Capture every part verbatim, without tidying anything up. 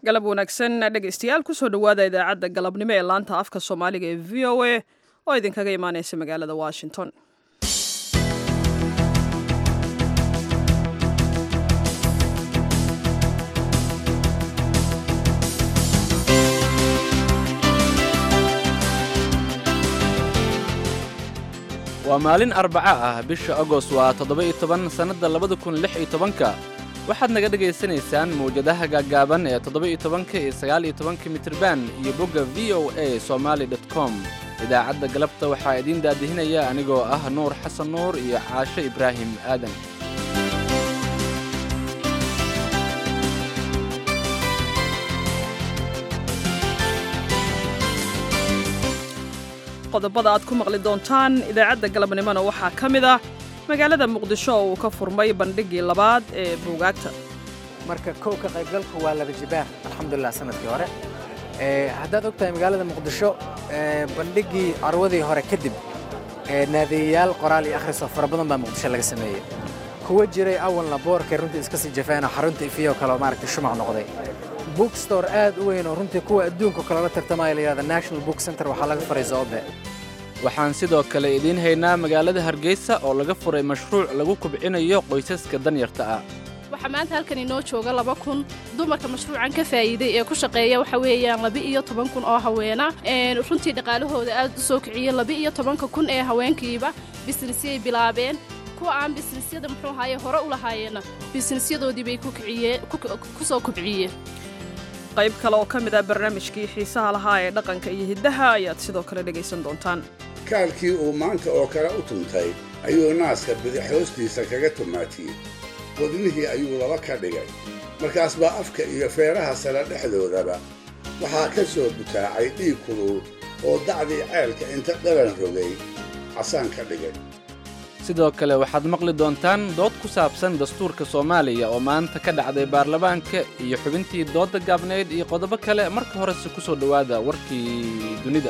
galab wanaagsan dhegaystayaal kusoo dhowaada idaacadda galabnimo ee laanta afka soomaaliga ee v o a oo idinkaga imaaneysa magaalada washington. waa maalin arbaca ah bisha agost waa toddoba iyo toban sannadda labada kun lix iyo tobanka waxaad naga dhegaysanaysaan mawjadaha gaaggaaban ee toddoba iyo tobanka iyo sagaal iyo tobanka mitirban iyo bogga v o a somali dot com. idaacadda galabta waxaa idiin daadihinaya anigoo ah nuur xasan nuur iyo caasho ibraahim aadan. qodobada aad ku maqli doontaan idaacadda galabnimona waxaa ka mid ah magaalada muqdisho oo uu ka furmay bandhigii labaad ee buugaagta. marka kow ka qaybgalku waa laba jibaar alxamdulilah sanadkii hore. haddaad og tahay magaalada muqdisho bandhigii carwadii hore kadib naadiyayaal qoraal iyo akhris oo fara badan baa muqdisho laga sameeyey. kuwa jiray awalna boorkay runtii iska sii jafeena xarunta ifiyo kaleo maaragtay shumac noqday. bookstore aad u weyn oo runtii kuwa adduunka kale la tartamaya la yidhahda national book center waxaa laga furay zoobe. waxaan sidoo kale idiin haynaa magaalada hargeysa oo laga furay mashruuc lagu kubcinayo qoysaska danyarta ah. waxaa maanta halkan inoo jooga laba kun dumarka mashruucan ka faa'iiday ee ku shaqeeya waxa weeyaan laba iyo toban kun oo haweena runtii dhaqaalahooda aad u soo kiciyey laba iyo tobanka kun ee haweenkiiba bisnisyay bilaabeen. kuwa aan bisnisyada muxuu ahaaye hore u lahaayeenna bisnisyadoodii bay ku soo kubciyeen. qayb kale oo ka mid ah barnaamijkii xiisaha lahaa ee dhaqanka iyo hiddaha ayaad sidoo kale dhegaysan doontaan. kaalkii uu maanta oo kale u tuntay ayuu naaska bidix hoostiisa kaga tumaatiyey. wadnihii ayuu laba ka dhigay. markaas baa afka iyo feeraha sare dhexdoodaba waxaa ka soo butaacay dhiig kulul oo dacdii ceelka inta dhalan rogay casaan ka dhigay. sidoo kale waxaad maqli doontaan dood ku saabsan dastuurka soomaaliya oo maanta ka dhacday baarlamaanka iyo xubintii doodda gaabnayd iyo qodobo kale. marka horese ku soo dhowaada warkii dunida.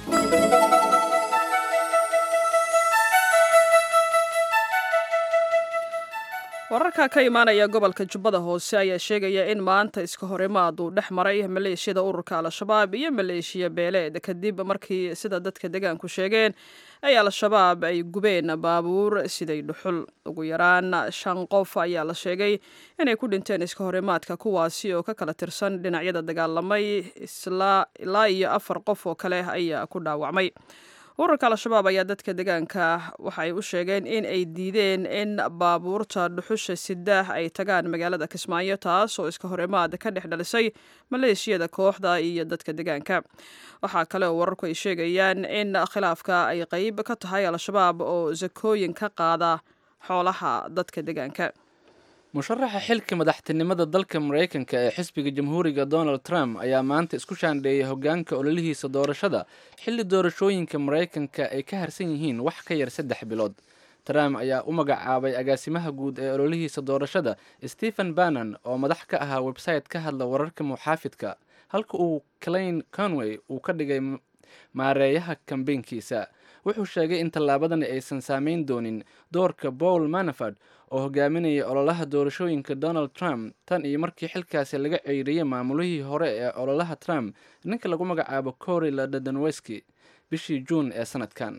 wararka ka imaanaya gobolka jubbada hoose ayaa sheegaya in maanta iska horimaad uu dhex maray maleeshiyada ururka al-shabaab iyo maleeshiya beeleed kadib markii sida dadka deegaanku sheegeen ay al-shabaab ay gubeen baabuur siday dhuxul. ugu yaraan shan qof ayaa la sheegay inay ku dhinteen iska horimaadka kuwaasi oo ka kala tirsan dhinacyada dagaalamay ilaa iyo afar qof oo kale ayaa ku dhaawacmay. ururka al-shabaab ayaa dadka deegaanka waxay u sheegeen in ay diideen in baabuurta dhuxusha sidaah ay tagaan magaalada kismaayo, taas oo iska horimaad ka dhex dhalisay maleeshiyada kooxda iyo dadka deegaanka. waxaa kale oo wararku ay sheegayaan in khilaafka ay qayb ka tahay al-shabaab oo sakooyin ka qaada xoolaha dadka deegaanka. musharaxa xilka madaxtinimada dalka maraykanka ee xisbiga jamhuuriga donald trump ayaa maanta isku shaandheeyay hoggaanka ololihiisa doorashada xilli doorashooyinka maraykanka ay ka harsan yihiin wax ka yar saddex bilood. trump ayaa u magacaabay agaasimaha guud ee ololihiisa doorashada stephen bannon oo madax ka ahaa website ka hadla wararka muxaafidka, halka uu Klein Conway uu ka dhigay maareeyaha kambeynkiisa. wuxuu sheegay in tallaabadani aysan saameyn doonin doorka Paul Manafort oo hogaaminaya ololaha doorashooyinka Donald Trump tan iyo markii xilkaasi laga ceyriyay maamulihii hore ee ololaha Trump, ninka lagu magacaabo Cory Ladanowski, bishii Juun ee sanadkan.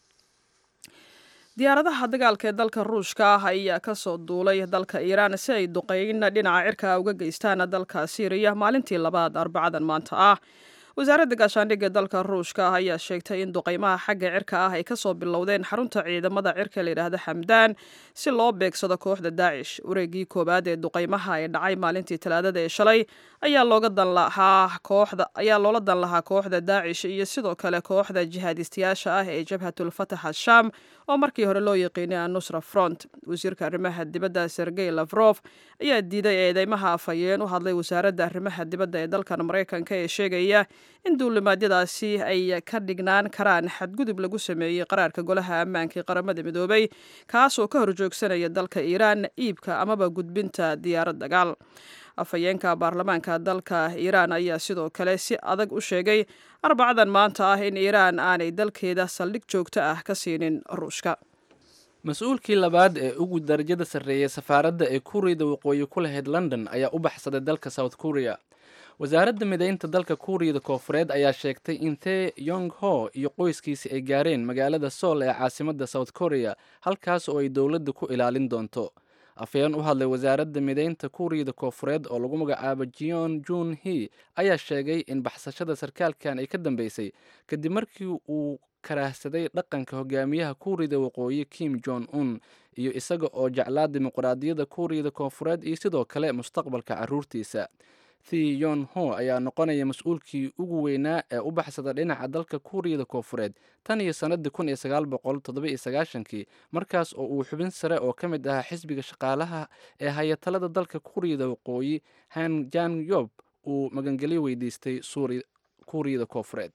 diyaaradaha dagaalka ee dalka ruushka ah ayaa ka soo duulay dalka Iiraan si ay duqeyn dhinaca cirka uga geystaan dalka Syria maalintii labaad arbacadan maanta ah. wasaaradda gaashaandhigga dalka ruushka ah ayaa sheegtay in duqeymaha xagga cirka ah ay ka soo bilowdeen xarunta ciidamada cirka la yidhaahda xamdaan si loo beegsado kooxda daacish. wareegii koowaad ee duqeymaha ee dhacay maalintii talaadada ee shalay ayaa looga dan lahaa kooxda ayaa loola dan lahaa kooxda daacish iyo sidoo kale kooxda jihaadistayaasha ah ee jabhatul fatax al-shaam oo markii hore loo yaqiinay an-nusra front. wasiirka arrimaha dibadda Sergey Lavrov ayaa diiday eedeymaha afhayeen u hadlay wasaaradda arrimaha dibadda ee dalkan maraykanka ee sheegaya in duulimaadyadaasi ay ka dhignaan karaan xadgudub lagu sameeyey qaraarka golaha ammaanka ee qaramada midoobay, kaas oo ka horjoogsanaya dalka Iiraan iibka amaba gudbinta diyaarad dagaal. afhayeenka baarlamaanka dalka Iiraan ayaa sidoo kale si adag u sheegay arbacadan maanta ah in Iiraan aanay dalkeeda saldhig joogto ah ka siinin Ruushka. mas-uulkii labaad ee ugu darajada sarreeyay safaaradda ee Kuuriyada waqooyi ku lahayd London ayaa u baxsaday dalka South Korea. wasaaradda mideynta dalka kuuriyada koofureed ayaa sheegtay in the yong ho iyo qoyskiisi ay gaareen magaalada sool ee caasimadda south korea halkaas oo ay dowladda ku ilaalin doonto. afhayeen u hadlay wasaaradda mideynta kuuriyada koofureed oo lagu magacaabo jeon jun he ayaa sheegay in baxsashada sarkaalkan ay ka dambeysay kadib markii uu karaahsaday dhaqanka hogaamiyaha kuuriyada waqooyi kim jong un iyo isaga oo jeclaa dimuqraadiyadda kuuriyada koofureed iyo sidoo kale mustaqbalka carruurtiisa. the yon ho ayaa noqonaya mas-uulkii ugu weynaa ee u baxsada dhinaca dalka kuuriyada koofureed tan iyo sannadii kun iyo sagaal boqol toddoba iyo sagaashankii markaas oo uu xubin sare oo ka mid ahaa xisbiga shaqaalaha ee hayatalada dalka kuuriyada waqooyi han jan yob uu magangelyo weydiistay kuuriyada koofureed.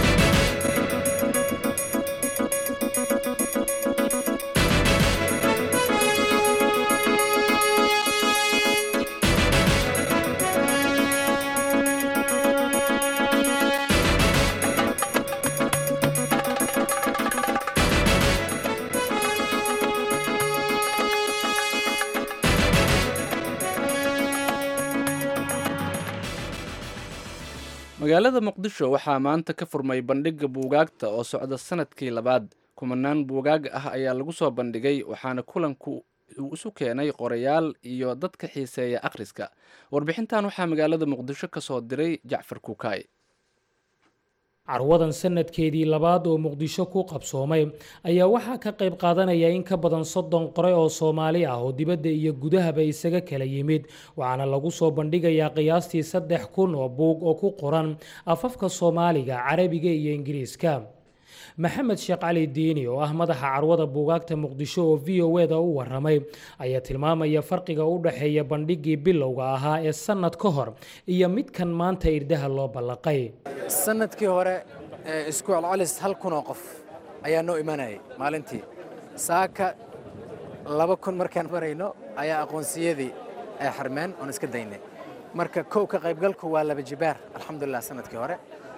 magaalada muqdisho waxaa maanta ka furmay bandhigga buugaagta oo socda sanadkii labaad. kumanaan buugaag ah ayaa lagu soo bandhigay waxaana kulanku uu isu keenay qorayaal iyo dadka xiiseeya akhriska. warbixintan waxaa magaalada muqdisho ka soo diray jacfar kukaay. carwadan sanadkeedii labaad oo muqdisho ku qabsoomay ayaa waxaa ka qayb qaadanaya in ka badan soddon qoray oo Soomaali ah oo dibadda iyo gudahaba isaga kala yimid, waxaana lagu soo bandhigayaa qiyaastii saddex kun oo buug oo ku qoran afafka Soomaaliga, Carabiga iyo Ingiriiska. maxamed sheekh cali diini oo ah madaxa carwada buugaagta muqdisho oo v o da u waramay ayaa tilmaamaya farqiga u dhaxeeya bandhigii bilowga ahaa ee sanad ka hor iyo midkan maanta irdaha loo ballaqay. sanadkii hore isku celcelis hal kun oo qof ayaa noo imanayay maalintii. saaka laba kun markaan marayno ayaa aqoonsiyadii ay xarmeen oon iska daynay. marka kow ka qaybgalku waa laba jibaar alxamdulilah sanadkii hore.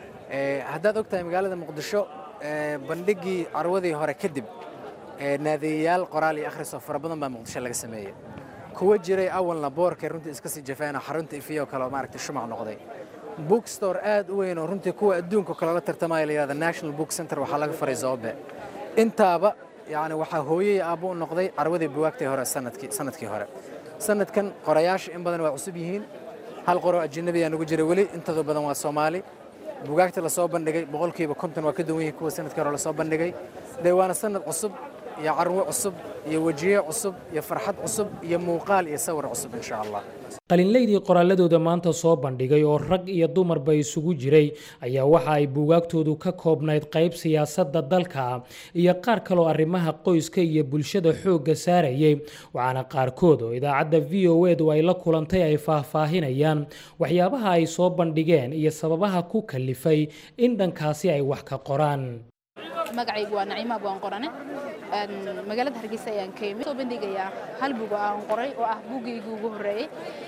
haddaad ogtahay magaalada muqdisho bandhigii carwadii hore kadib naadiyayaal qoraal iyo akhris oo fara badan baa muqdisho laga sameeyey. kuwa jiray awalna boorkay runtii iska sii jafeen xarunta ifiyo kale maaragtay shumac noqday. bookstore aad u weyn oo runtii kuwa adduunka kale la tartamaya la yiraahdo National Book Center waxaa laga faray Zobe. intaaba yani waxaa hooyay aabo u noqday carwadii buugaagtay hore sanadkii sanadkii hore. sanadkan qorayaasha in badan waa cusub yihiin. hal qoro ajnabi ah nagu jiray wali intooda badan waa Soomaali. buugaagta la soo bandhigay boqolkiiba konton waa ka duwan yihiin kuwa sanadkii hore la soo bandhigay. deewaana sanad cusub iyo carwo cusub iyo wajiye cusub iyo farxad cusub iyo muuqaal iyo sawir cusub insha Allah. qalinleydii qoraaladooda maanta soo bandhigay oo rag iyo dumarba isugu jiray ayaa waxa ay buugaagtoodu ka koobnayd qayb siyaasadda dalka iyo qaar kaloo arrimaha qoyska iyo bulshada xoogga saarayay, waxaana qaarkood oo idaacadda v o da ay la kulantay ay faahfaahinayaan waxyaabaha ay soo bandhigeen iyo sababaha ku kalifay in dhankaasi ay wax ka qoraan. magacaygu waa Naciima Abwaan Qorane magaalada Hargeysa ayaan ka yimid soo bandhigayaa hal buug aan qoray oo ah buugaygu ugu horeeyay.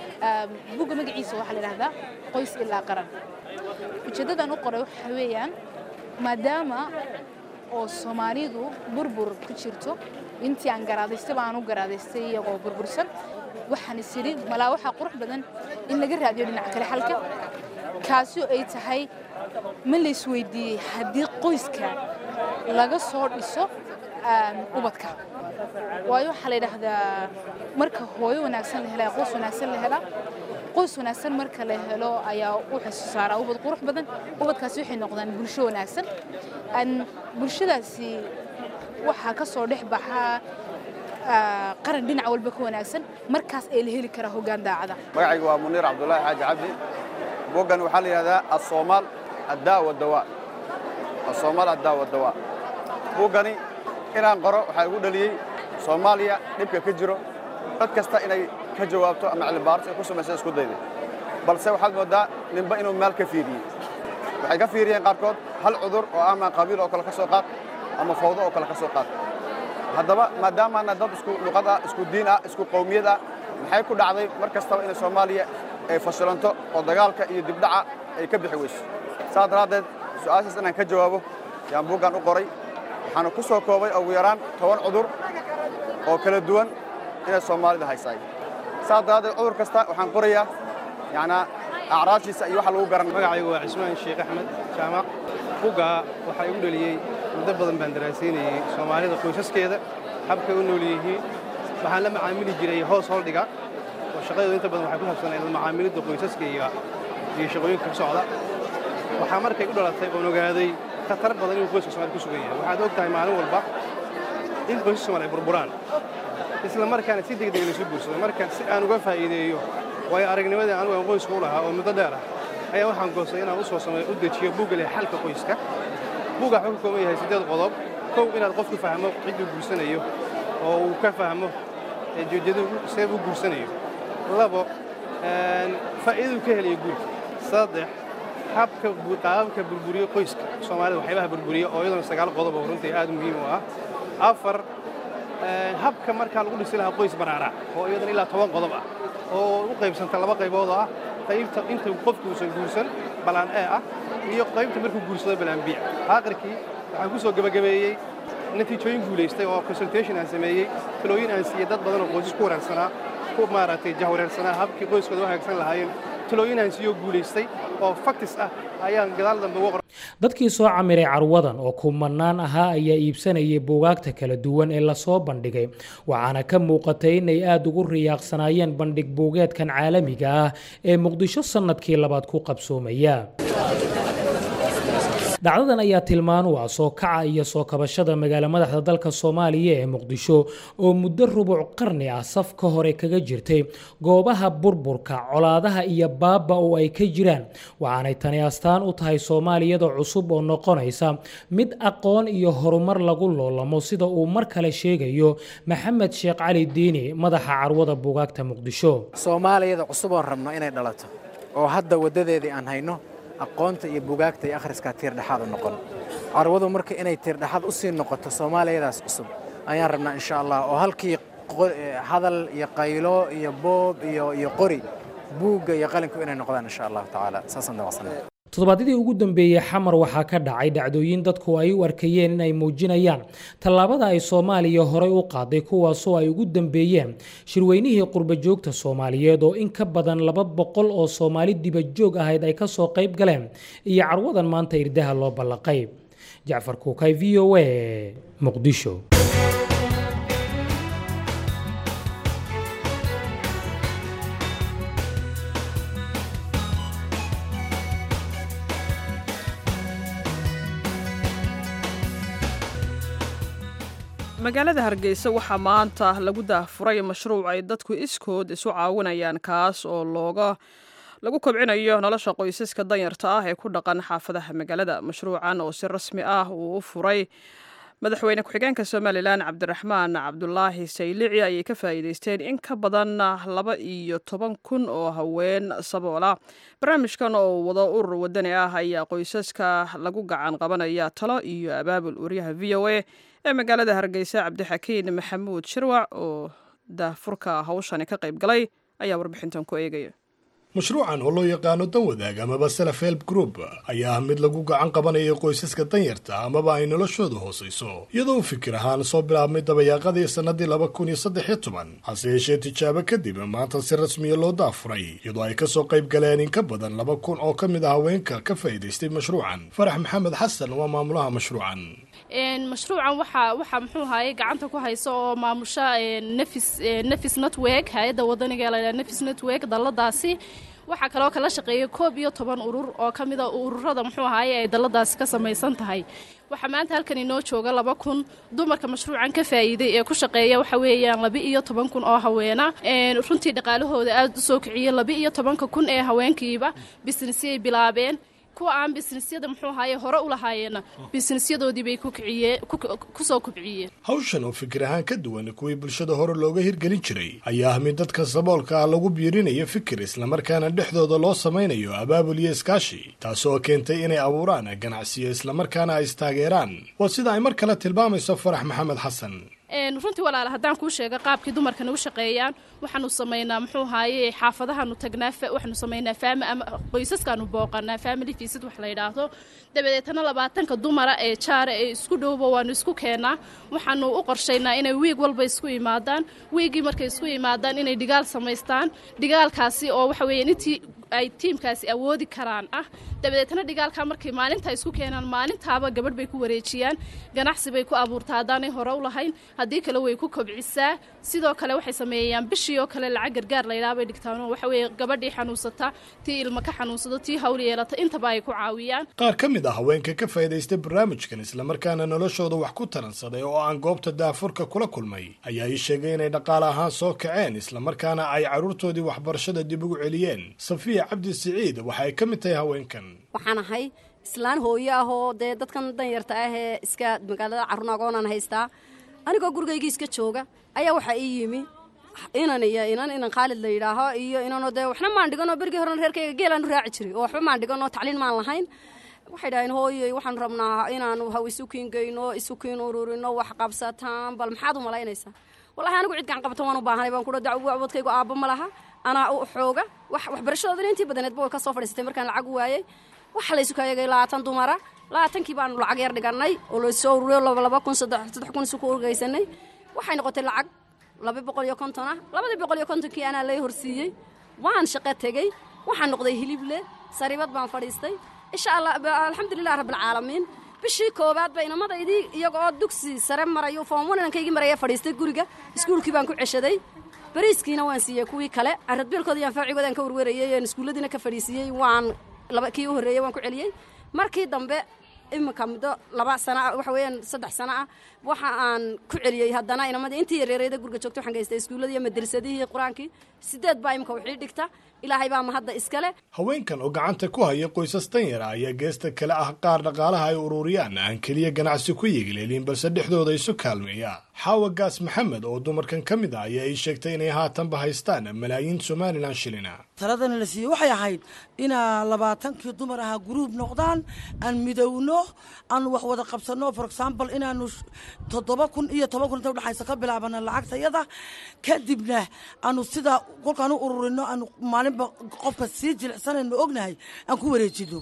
buugga magaciisa waxaa la yiraahdaa Qoys ilaa Qaran. ujeedadan u qoray waxa weeyaan maadaama oo Soomaalidu burbur ku jirto intii aan garaadaystay baan u garaadaystay iyagoo burbursan waxaan isiri malaa waxa qurux badan in laga raadiyo dhinaca kale xalka kaasi ay tahay ma la isweydiiyay haddii qoyska laga soo dhiso ubadka. waayo waxa la yiraahdaa marka hooyo wanaagsan la helaa qoys wanaagsan la helaa qoys wanaagsan marka la helo ayaa u xasuusaara ubad qurux badan. ubadkaasi waxay noqdaan bulsho wanaagsan. an bulshadaasi waxa ka soo dhex baxa qaran dhinac walba ka wanaagsan markaas ay la heli kara hoggaan daacada. magacaygu waa Muniir Cabdullaahi Xaaji Cabdi. buuggan waxaa la yiraahdaa As-Soomaal الداء والدواء. الصومال الداء والدواء. buuggani inaan qoro waxay ugu dhaliyay Soomaaliya dhibka ka jiro dad kasta inay ka jawaabto ama cilmi-baaris ku sameeyso isku dayday. balse waxaad moodaa ninba inuu meel ka fiiriyay. waxay ka fiiriyeen qaarkood hal cudur oo ama qabiil oo kale ka soo qaad ama fawdo oo kale ka soo qaad. haddaba maadaama aan dad isku luqad ah, isku diin ah, isku qowmiyad ah, maxay ku dhacday mar kasta in Soomaaliya ay fashilanto oo dagaalka iyo dibdhaca ay ka bixi weyso. saadaradeed su'aashaas inaan ka jawaabo yaan buuggan u qoray. waxaan ku soo koobay ugu yaraan toban cudur oo kala duwan inay Soomaalida haysay. saadaradeed cudur kasta waxaan qorayaa yaana acraashiisa iyo waxa lagu garan. magacaygu waa Cismaan Sheekh Axmed Jaamac. buugga waxa igu dhaliyay muddo badan baan daraasaynayay Soomaalida qoysaskeeda habka u nool yihiin. waxaan la macaamili jiray hoos holdhiga oo shaqada inta badan waxay ku habsanayeen macaamilada qoysaskeyga iyo shaqooyinka ka socda. waxaa markay u dhalatay oo ogaaday khatar badan inuu qoyska Soomaali ku sugan yahay. waxaad ogtahay maalin walba in qoyska Soomaali burburaan isla markaana si degdeg ah isu guursado. marka si aan uga faa'iideeyo way aragnimadii aan u qoyska u lahaa oo muddo dheer ah ayaa waxaan goostay inaan u soo sameeyo u dejiyo buugga leh xalka qoyska. buugga wuxuu ka kooban yahay siddeed qodob. kow inaad qofku fahmo ciduu guursanayo oo uu ka fahmo ujeedadu see uu guursanayo. labo faa'iidadu ka helayo guurka. saddex habka qaabka burburiyo qoyska Soomaalida waxyaabaha burburiyo oo iyadoo sagaal qodob oo runtii aad muhiim u ah. afar habka marka lagu dhisi lahaa qoys baraara oo iyadana ilaa toban qodob ah oo u qaybsanta laba qaybood ah. qaybta inta qofku uusan guursan balaan A ah iyo qaybta markuu guursado balaan B. aakhirkii waxaan ku soo gabagabeeyay natiijooyin guuleystay oo consultation aan sameeyay talooyin aan siiyay dad badan oo qoysas ku wanaagsanaa ku maaragtay jahwareersanaa habkii qoyskooda u hagaagsan lahaayeen. talooyin aan siiyo guuleystay oo facts ah ayaan gadaal dambe ugu qoray. dadkii soo camiray carwadan oo kumanaan ahaa ayaa iibsanayay buugaagta kala duwan ee la soo bandhigay waxaana ka muuqatay inay aad ugu riyaaqsanaayeen bandhig buugeedkan caalamiga ah ee Muqdisho sanadkii labaad ku qabsoomaya. dhacdadan ayaa tilmaan u ah soo kaca iyo soo kabashada magaala madaxda dalka Soomaaliya ee Muqdisho oo muddo rubuc qarni ah safka hore kaga jirtay goobaha burburka colaadaha iyo baaba oo ay ka jiraan. waxaanay tani astaan u tahay Soomaaliyada cusub oo noqonaysa mid aqoon iyo horumar lagu loolamo sida uu mar kale sheegayo Maxamed Sheekh Cali Diini madaxa carwada buugaagta Muqdisho. Soomaaliyada cusub oo rabno inay dhalato oo hadda wadadeedii aan hayno aqoonta iyo buugaagta iyo akhriska tiir dhaxaad u noqon. carwadu marka inay tiir dhaxaad u sii noqoto Soomaaliyadaas cusub ayaan rabnaa insha Allah oo halkii hadal iyo qaylo iyo boob iyo iyo qori buugga iyo qalinka inay noqdaan insha Allah taala saasan dawasana. toddobaadkii ugu dambeeyay xamar waxaa ka dhacay dhacdooyin dadku ay u arkayeen inay muujinayaan tallaabada ay Soomaaliya hore u qaaday kuwaasoo ay ugu dambeeyeen shirweynihii qurba joogta Soomaaliyeed oo in ka badan laba boqol oo Soomaali dibajoog ahayd ay ka soo qayb galeen iyo carwadan maanta irdaha loo balaqay. Jacfar Kuukay V O A Muqdisho. magaalada Hargeysa waxaa maanta lagu daahfuray mashruuc ay dadku iskood isu caawinayaan kaas oo looga lagu kobcinayo nolosha qoysaska danyarta ah ee ku dhaqan xaafadaha magaalada. mashruucan oo si rasmi ah uu u furay madaxweyne ku-xigeenka Somaliland Cabdiraxmaan Cabdulaahi Saylici ayay ka faa'iideysteen in ka badan laba iyo toban kun oo haween saboola. barnaamijkan oo wada urur wadani ah ayaa qoysaska lagu gacan qabanaya talo iyo abaabul. wariyaha V O A ee magaalada Hargeysa Cabdixakiin Maxamuud Shirwac oo daahfurka hawshani ka qayb galay ayaa warbixintan ku eegaya. mashruucan oo loo yaqaano dan wadaag amaba self help group ayaa mid lagu gacan qabanayo qoysaska danyarta amaba ay noloshoodu hoosayso iyadoo fikir ahaan soo bilaabmay dabayaaqadii sanadii laba kun iyo saddex iyo toban hase yeeshee tijaabo kadib maanta si rasmiya loo daafuray iyadoo ay kasoo qayb galeen in ka badan laba kun oo ka mid ah haweenka ka faa'iidaystay mashruucan. Farax Maxamed Xasan waa maamulaha mashruucan. mashruucan waxaa waxaa muxuu ahaayey gacanta ku hayso oo maamusha nafis nafis network hay'adda wadaniga la yiraahdo nafis network dalladaasi. waxaa kaloo kala shaqeeyay koob iyo toban urur oo ka mid ah ururada muxuu ahaayey ay dalladaasi ka samaysan tahay. waxaa maanta halkan inoo jooga laba kun dumarka mashruucan ka faa'iiday ee ku shaqeeya waxa weeyaan laba iyo toban kun oo haweena. runtii dhaqaalahooda aad u soo kiciyay laba iyo tobanka kun ee haweenkiiba businessay bilaabeen. kuwa aan businessyada muxuu ahaayey hore u lahaayeen businessyadoodii bay ku kiciyeen ku soo kubciyeen. hawshan oo fikir ahaan ka duwan kuwii bulshada hore looga hirgelin jiray ayaa ah mid dadka saboolka ah lagu biirinayo fikir islamarkaana dhexdooda loo samaynayo abaabul iyo iskaashi taasoo keentay inay abuuraan ganacsiyo islamarkaana ay istaageeraan. waa sida ay mar kale tilmaamayso Farax Maxamed Xasan. runtii walaal haddaan kuu sheega qaabkii dumarkan u shaqeeyaan waxaanu samaynaa muxuu ahaayey xaafadahaanu tagnaa waxaanu samaynaa faami ama qoysaskaanu booqanaa family visit wax la yidhaahdo. dabadeetana labaatanka dumara ee jaara ee isku dhowba waanu isku keennaa waxaanu u qorshaynaa inay wiig walba isku imaadaan. wiigii markay isku imaadaan inay dhigaal samaystaan. dhigaalkaasi oo waxa weeyaan intii ay tiimkaasi awoodi karaan ah dabadeetna dhigaalka markay maalinta isku keenaan maalintaaba gabadh bay ku wareejiyaan ganacsi bay ku abuurtaa haddaanay hore u lahayn haddii kale way ku kobcisaa sidoo kale waxay sameeyaan bishii oo kale lacag gargaar la yidhaha bay dhigtaan oo waxa weeye gabadhii xanuunsata tii ilma ka xanuunsado tii hawl yeelata intaba ay ku caawiyaan qaar ka mid ah haweenka ka faa'iidaystay barnaamijkan islamarkaana noloshooda wax ku taransaday oo aan goobta daafurka kula kulmay ayaa ii sheegay inay dhaqaale ahaan soo kaceen islamarkaana ay carruurtoodii waxbarashada dib ugu celiyeen safiya cabdi siciid waxa ay ka mid tahay haweenkan waxaan ahay islaan hooyo ah oo dee dadkan danyarta ah ee iska magaalada carruur agoonaan haystaa anigoo gurigaygii iska jooga ayaa waxaa ii yimi inan iyo inan inan khaalid la yidhaaho iyo inanoo dee waxna maan dhiganoo berigii horena reerkayga geelaanu raaci jiray oo waxba maan dhiganoo tacliin maan lahayn waxay dhaheen hooyoy waxaan rabnaa inaanu haw isukiin geyno isukiin ururino wax qabsataan bal maxaad u malaynaysaa wallahi anigu cid gacan qabto waan u baahanay baan kudha dacwo abadkaygu aabba ma laha anaa u xooga wax waxbarashadoodana intii badaneedba way ka soo fadhiisatay markaan lacag waayey waxa la isu kaayagay labaatan dumara labaatankii baanu lacag yar dhiganay oo la soo ururiyo laba kun saddex saddex kun isu ku urgaysanay waxay noqotay lacag laba boqol iyo konton ah labadii boqol iyo kontonkii anaa lay horsiiyey waan shaqo tegey waxaan noqday hilible saribad baan fadhiistay insha allah alxamdulilah rabbilcaalamiin bishii koobaad ba inamadaydii iyaga oo dugsi sare marayo foomon inankaygii maraya fadhiistay guriga iskuulkii baan ku ceshaday bariiskiina waan siiyey kuwii kale aradbeelkooda iyo anfaacigooda aan ka warwarayey aan iskuulladiina ka fadhiisiyey waan laba kii u horreeyey waan ku celiyey markii dambe iminka muddo laba sana waxa weeyaan saddex sano ah waxa aan ku celiyey haddana inamadii intii yareerayda guriga joogto waxaan geystay iskuullada iyo madrasadihii qur-aankii sideed baa imika wixii dhigta ilaahay baa mahadda iskale haweenkan oo gacanta ku haya qoysas danyara ayaa geesta kale ah qaar dhaqaalaha ay ururiyaan aan keliya ganacsi ku yeegleelin balse dhexdooda isu kaalmeeya xaawa gaas maxamed oo dumarkan ka mid ah ayaa ii sheegtay inay haatanba haystaan malaayiin somalilan shilina taladana la siiyey waxay ahayd inaa labaatankii dumar ahaa guruub noqdaan aan midowno aan wax wada qabsanno for example inaanu toddoba kun iyo toban kun inta udhexaysa ka bilaabana lacagtayada kadibna aanu sidaa kolkaan u ururino aanu maalinba qofka sii jilicsanayno ognahay aan ku wareejino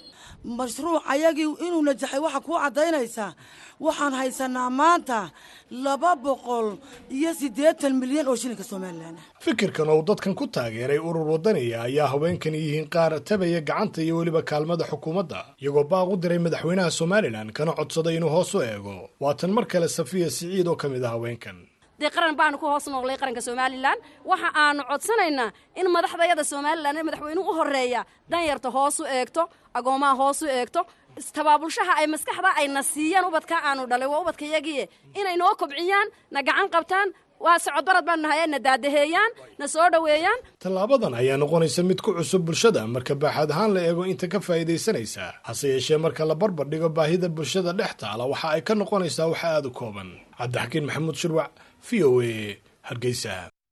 mashruuc ayagii inuu najaxay waxa kuu caddaynaysaa waxaan haysanaa maanta laba boqol iyo siddeetan milyan oo shilinka somalilan fikirkan oo dadkan ku taageeray urur wadaniya ayaa haweenkan yihiin qaar tabaya gacanta iyo weliba kaalmada xukuumadda iyagoo baaq u diray madaxweynaha somalilan kana codsaday inuu hoos u eego waatan mar kale safiya siciid oo ka mid ah haweenkan dee qaran baanu ku hoos noqlay qaranka somalilan waxa aanu codsanaynaa in madaxdayada somalilan ee madaxweynuhu u horeeya danyarta hoos u eegto agoomaha hoos u eegto tabaabulshaha ay maskaxda ay na siiyaan ubadka aanu dhalay waa ubadka yagiye inay noo kobciyaan na gacan qabtaan waa socodbarad baan nahay na daadaheeyaan na soo dhaweeyaan tallaabadan ayaa noqonaysa mid ku cusub bulshada marka baaxad ahaan la eego inta ka faa'iidaysanaysa hase yeeshee marka la barbar dhigo baahida bulshada dhex taala waxa ay ka noqonaysaa wax aad u kooban cabdixakiin maxamuud shirwac v o a hargeysa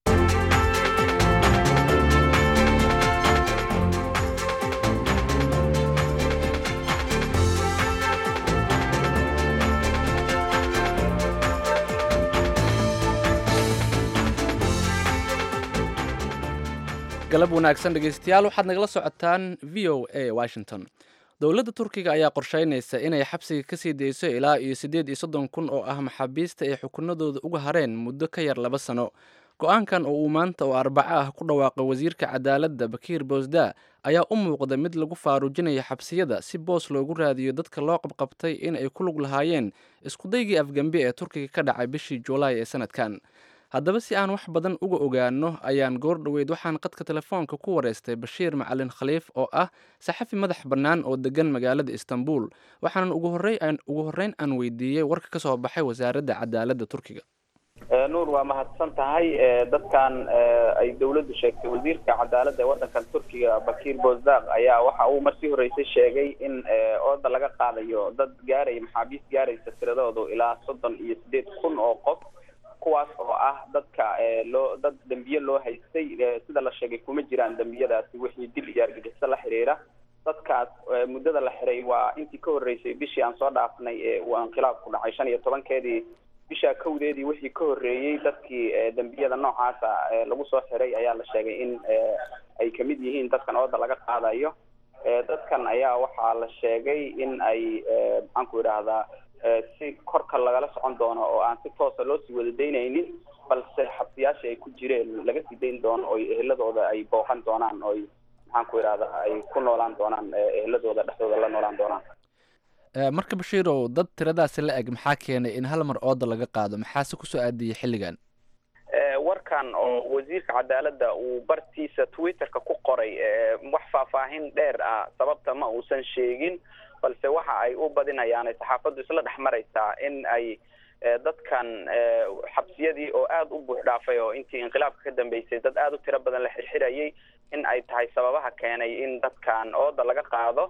galab wanaagsan dhegaystayaal waxaad nagala socotaan v o a washington dowladda turkiga ayaa qorsheynaysa inay xabsiga ka sii dayso ilaa iyo siddeed iyo soddon kun oo ah maxaabiista ay xukunadooda uga hareen muddo ka yar laba sano go-aankan oo uu maanta oo arbaco ah ku dhawaaqay wasiirka cadaaladda bakiir boosda ayaa u muuqda mid lagu faaruujinayo xabsiyada si boos loogu raadiyo dadka loo qabqabtay in ay ku lug lahaayeen iskudaygii afgembi ee turkiga ka dhacay bishii juulaay ee sanadkan haddaba si aan wax badan uga ogaano ayaan goor dhoweyd waxaan qadka telefoonka ku wareystay bashiir macalin khaliif oo ah saxafi madax bannaan oo degan magaalada istanbul waxaanan ugu horreyn ugu horreyn aan weydiiyey warka ka soo baxay wasaaradda cadaaladda turkiga nuur waa mahadsan tahay dadkan ay dawladdu sheegtay wasiirka cadaaladda ee waddankan turkiga bakiir bozdaq ayaa waxa uu markii horreysay sheegay in ooda laga qaadayo dad gaaraya maxaabiis gaaraysa tiradoodu ilaa soddon iyo siddeed kun oo qof kuwaas oo ah dadka loo dad dambiye loo haystay sida la sheegay kuma jiraan dambiyadaasi wixii dil iyo argagixiso la xiriira dadkaas muddada la xiray waa intii ka horreysay bishii aan soo dhaafnay ee uu inqilaabku dhacay shan iyo tobankeedii bishaa kowdeedii wixii ka horreeyey dadkii dambiyada noocaasa lagu soo xiray ayaa la sheegay in ay kamid yihiin dadkan ooda laga qaadayo dadkan ayaa waxaa la sheegay in ay maxaan ku idhaahdaa si korka lagala socon doono oo aan si toosa loo sii wada daynaynin balse xabsiyaasha ay ku jireen laga sii dayn doono oo eheladooda ay booqan doonaan oo maxaan ku idhahdaa ay ku noolaan doonaan eheladooda dhexdooda la noolaan doonaan. marka bashiirow dad tiradaasi la eg maxaa keenay in hal mar ooda laga qaado maxaase kusoo aadiyey xilligan? warkan oo wasiirka cadaaladda uu bartiisa twitterka ku qoray wax faahfaahin dheer ah sababta ma uusan sheegin, balse waxa ay u badinayaan saxaafaddu isla dhex maraysaa in ay dadkan xabsiyadii oo aada u buux dhaafay oo intii inqilaabka ka dambeysay dad aada u tiro badan la xirxirayay in ay tahay sababaha keenay in dadkan ooda laga qaado,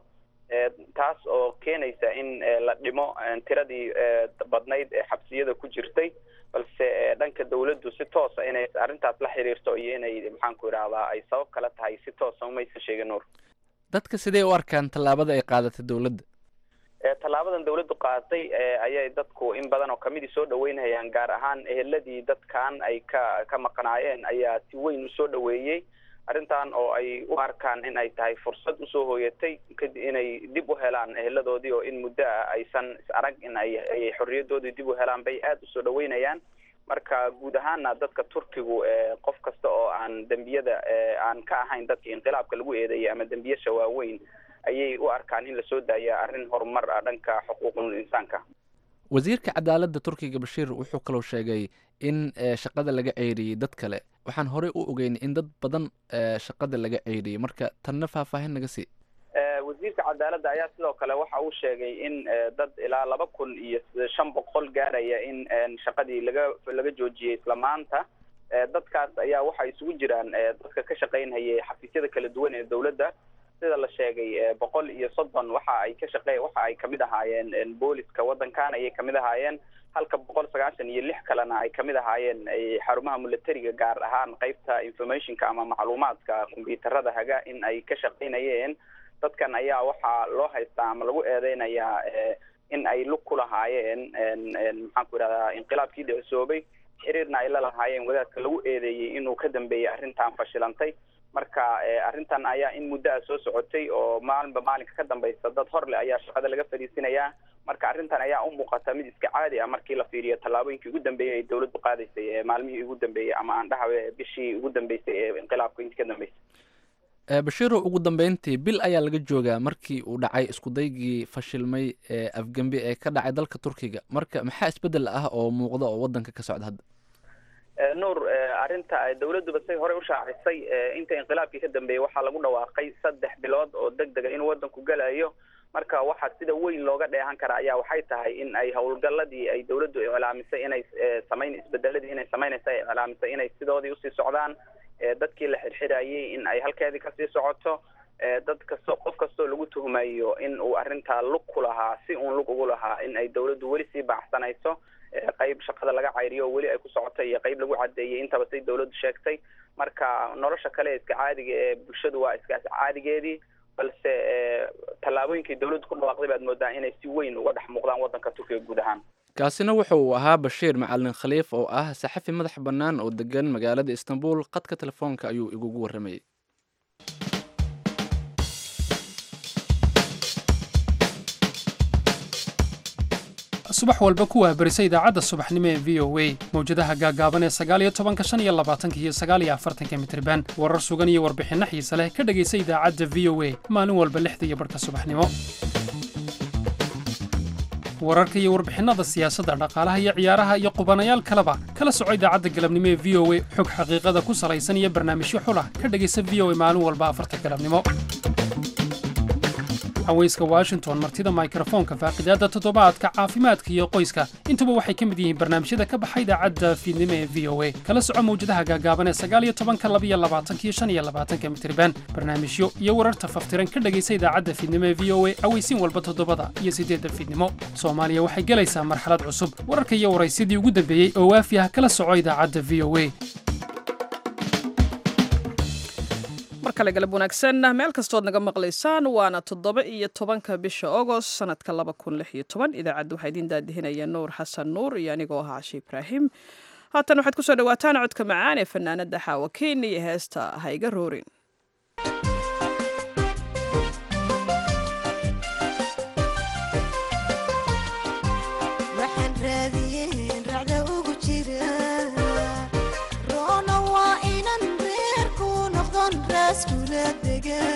taas oo keenaysa in la dhimo tiradii badnayd ee xabsiyada ku jirtay, balse dhanka dawladdu si toosa inay arrintaas la xiriirto iyo inay maxaan ku idhahdaa ay sabab kale tahay si toosa umaysan sheegin. Nuur, dadka sidee u arkaan tallaabada ay qaadatay dawladda? tallaabadan dawladdu qaadatay ayay dadku in badan oo kamidii soo dhaweynayaan, gaar ahaan eheladii dadkan ay ka ka maqnaayeen ayaa si weyn usoo dhaweeyey arrintan oo ay u arkaan in ay tahay fursad usoo hooyatay kadib inay dib u helaan eheladoodii oo in muddo ah aysan is arag in ay ay xorriyadoodii dib u helaan bay aada usoo dhaweynayaan. marka guud ahaana dadka Turkigu qof kasta oo aan dembiyada aan ka ahayn dadkii inqilaabka lagu eedeeyay ama dembiyasha waaweyn ayay u arkaan in la soo daaya arrin horumar ah dhanka xuquuqul insaanka. wasiirka cadaaladda Turkiga Bashiir wuxuu kaloo sheegay in shaqada laga ceyriyay dad kale. waxaan horey u ogeyn in dad badan shaqada laga ceyriyay, marka tanna faahfaahin naga sii. wasiirka cadaaladda ayaa sidoo kale waxa uu sheegay in dad ilaa laba kun iyo shan boqol gaaraya in shaqadii laga laga joojiyey isla maanta. dadkaas ayaa waxay isugu jiraan dadka ka shaqaynayay xafiisyada kala duwan ee dawladda, sida la sheegay boqol iyo soddon waxa ay ka shaqey waxa ay kamid ahaayeen booliska waddankan ayay kamid ahaayeen, halka boqol sagaashan iyo lix kalena ay kamid ahaayeen xarumaha militariga, gaar ahaan qaybta informationka ama macluumaadka kombiyuutarada haga in ay ka shaqaynayeen. dadkan ayaa waxaa loo haystaa ama lagu eedeynayaa in ay lug ku lahaayeen maxaan ku idhahdaa inqilaabkii dhicisoobay, xiriirna ay la lahaayeen wadaadka lagu eedeeyey inuu ka dambeeyey arrintan fashilantay. marka arrintan ayaa in muddo ah soo socotay oo maalinba maalinka ka dambaysa dad hor leh ayaa shaqada laga fadhiisinayaa. marka arrintan ayaa u muuqata mid iska caadi ah markii la fiiriyo tallaabooyinkii ugu dambeeyey ay dawladdu qaadaysay maalmihii ugu dambeeyey ama aan dhahawe bishii ugu dambeysay ee inqilaabka intii ka dambeysay. Bashiiro, ugu dambeyntii bil ayaa laga joogaa markii uu dhacay iskudaygii fashilmay ee afgembi ee ka dhacay dalka Turkiga. marka maxaa isbedel ah oo muuqda oo waddanka ka socda hadda? Nuur, arrinta dawladduba say hore u shaacisay inta inqilaabkii ka dambeeyey waxaa lagu dhawaaqay saddex bilood oo degdega inuu waddanku galayo. marka waxaa sida weyn looga dheehan kara ayaa waxay tahay in ay howlgalladii ay dawladdu iclaamisay inay samayn isbedeladii inay samaynaysa ay iclaamisay inay sidoodii usii socdaan, dadkii la xirxirayay in ay halkeedii kasii socoto, dad kasto qof kastoo lagu tuhmayo in uu arrintaa lug ku lahaa si uun lug ugu lahaa in ay dawladdu weli sii baaxsanayso, qayb shaqada laga cayriyo weli ay ku socotay iyo qayb lagu cadeeyey intaba say dawladdu sheegtay. marka nolosha kale iska caadiga ee bulshadu waa iska caadigeedii, balse tallaabooyinkii dawladdu ku dhawaaqday baad moodaa inay si weyn uga dhex muuqdaan waddanka Turkiga guud ahaan. kaasina wuxuu ahaa Bashiir Macalin Khaliif oo ah saxafi madax bannaan oo degan magaalada Istanbul. qadka telefoonka ayuu igugu warramayay. subax walba ku waabarisa idaacadda subaxnimo ee v o a mawjadaha gaagaaban ee sagaal iyo tobanka shan iyo labaatanka iyo sagaal iyo afartanka mitriban warar sugan iyo warbixinno xiise leh ka dhegaysa idaacadda v o a maalin walba lixda iyo barhka subaxnimo. wararka iyo warbixinnada siyaasadda, dhaqaalaha iyo ciyaaraha iyo qubanayaal kaleba kala soco idaacadda galabnimo ee v o a. xog xaqiiqada ku salaysan iyo barnaamijyo xulah ka dhegaysa v o a maalin walba afarta galabnimo. haweyska Washington, martida mikrofoonka, faaqidaada toddobaadka, caafimaadka iyo qoyska, intuba waxay ka mid yihiin barnaamijyada ka baxay idaacadda fiidnimo ee v o a. kala soco mawjadaha gaagaaban ee sagaal iyo tobanka, laba iyo labaatanka iyo shan iyo labaatanka mitriban, barnaamijyo iyo wararta faftiran ka dhegaysa idaacadda fiidnimo ee v o a aweysiin walba toddobada iyo siddeedda fiidnimo. Soomaaliya waxay gelaysaa marxalad cusub. wararka iyo waraysidii ugu dambeeyey oo waafi ah kala soco idaacadda v o a. markale galab wanaagsan meel kastood naga maqlaysaan, waana toddoba iyo tobanka bisha Agost sanadka laba kun lix iyo toban. idaacaddu waxaa idiin daadihinaya Nuur Xasan Nuur iyo anigoo ah Cashi Ibraahim. haatan waxaad ku soo dhawaataan codka macaan ee fanaanada Xaawa Kiini iyo heesta Hayga Roorin. Again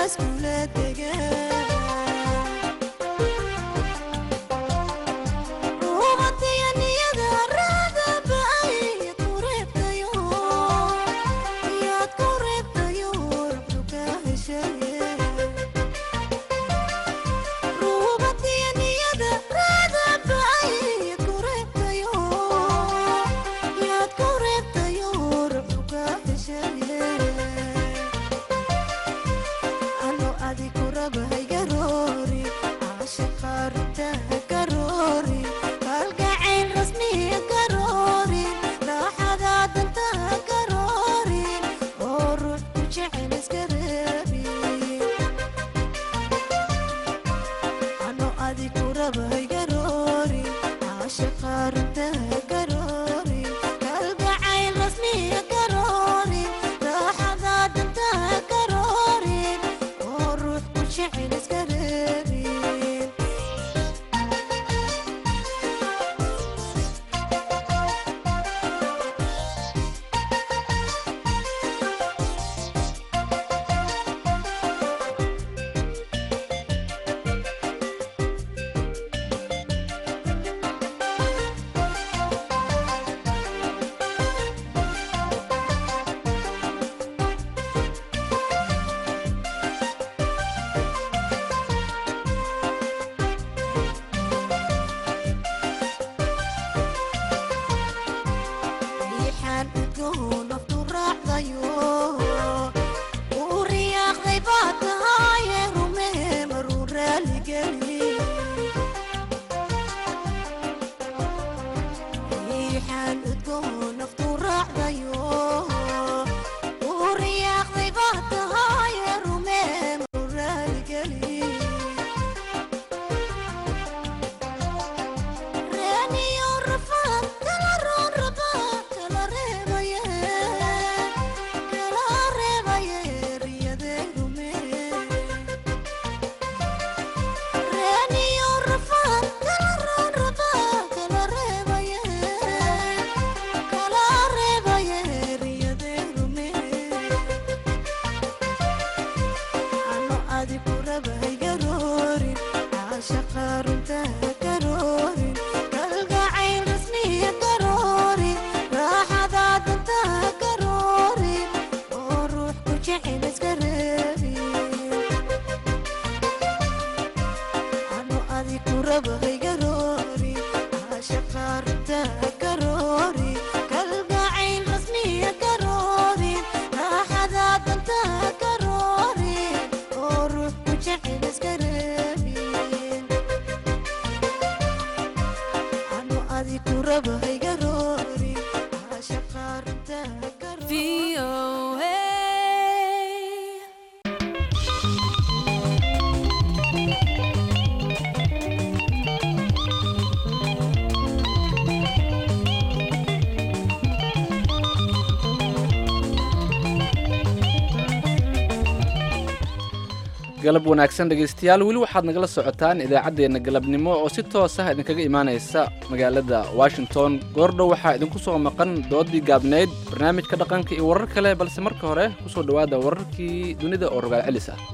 galab wanaagsan dhegaystayaal weli waxaad nagala socotaan idaacaddeenna galabnimo oo si toos ah idinkaga imaanaysa magaalada washington goordhow waxaa idinku soo maqan doodii gaabnayd barnaamijka dhaqanka iyo warar kale balse marka hore ku soo dhowaada wararkii dunida oo rogaal celis ah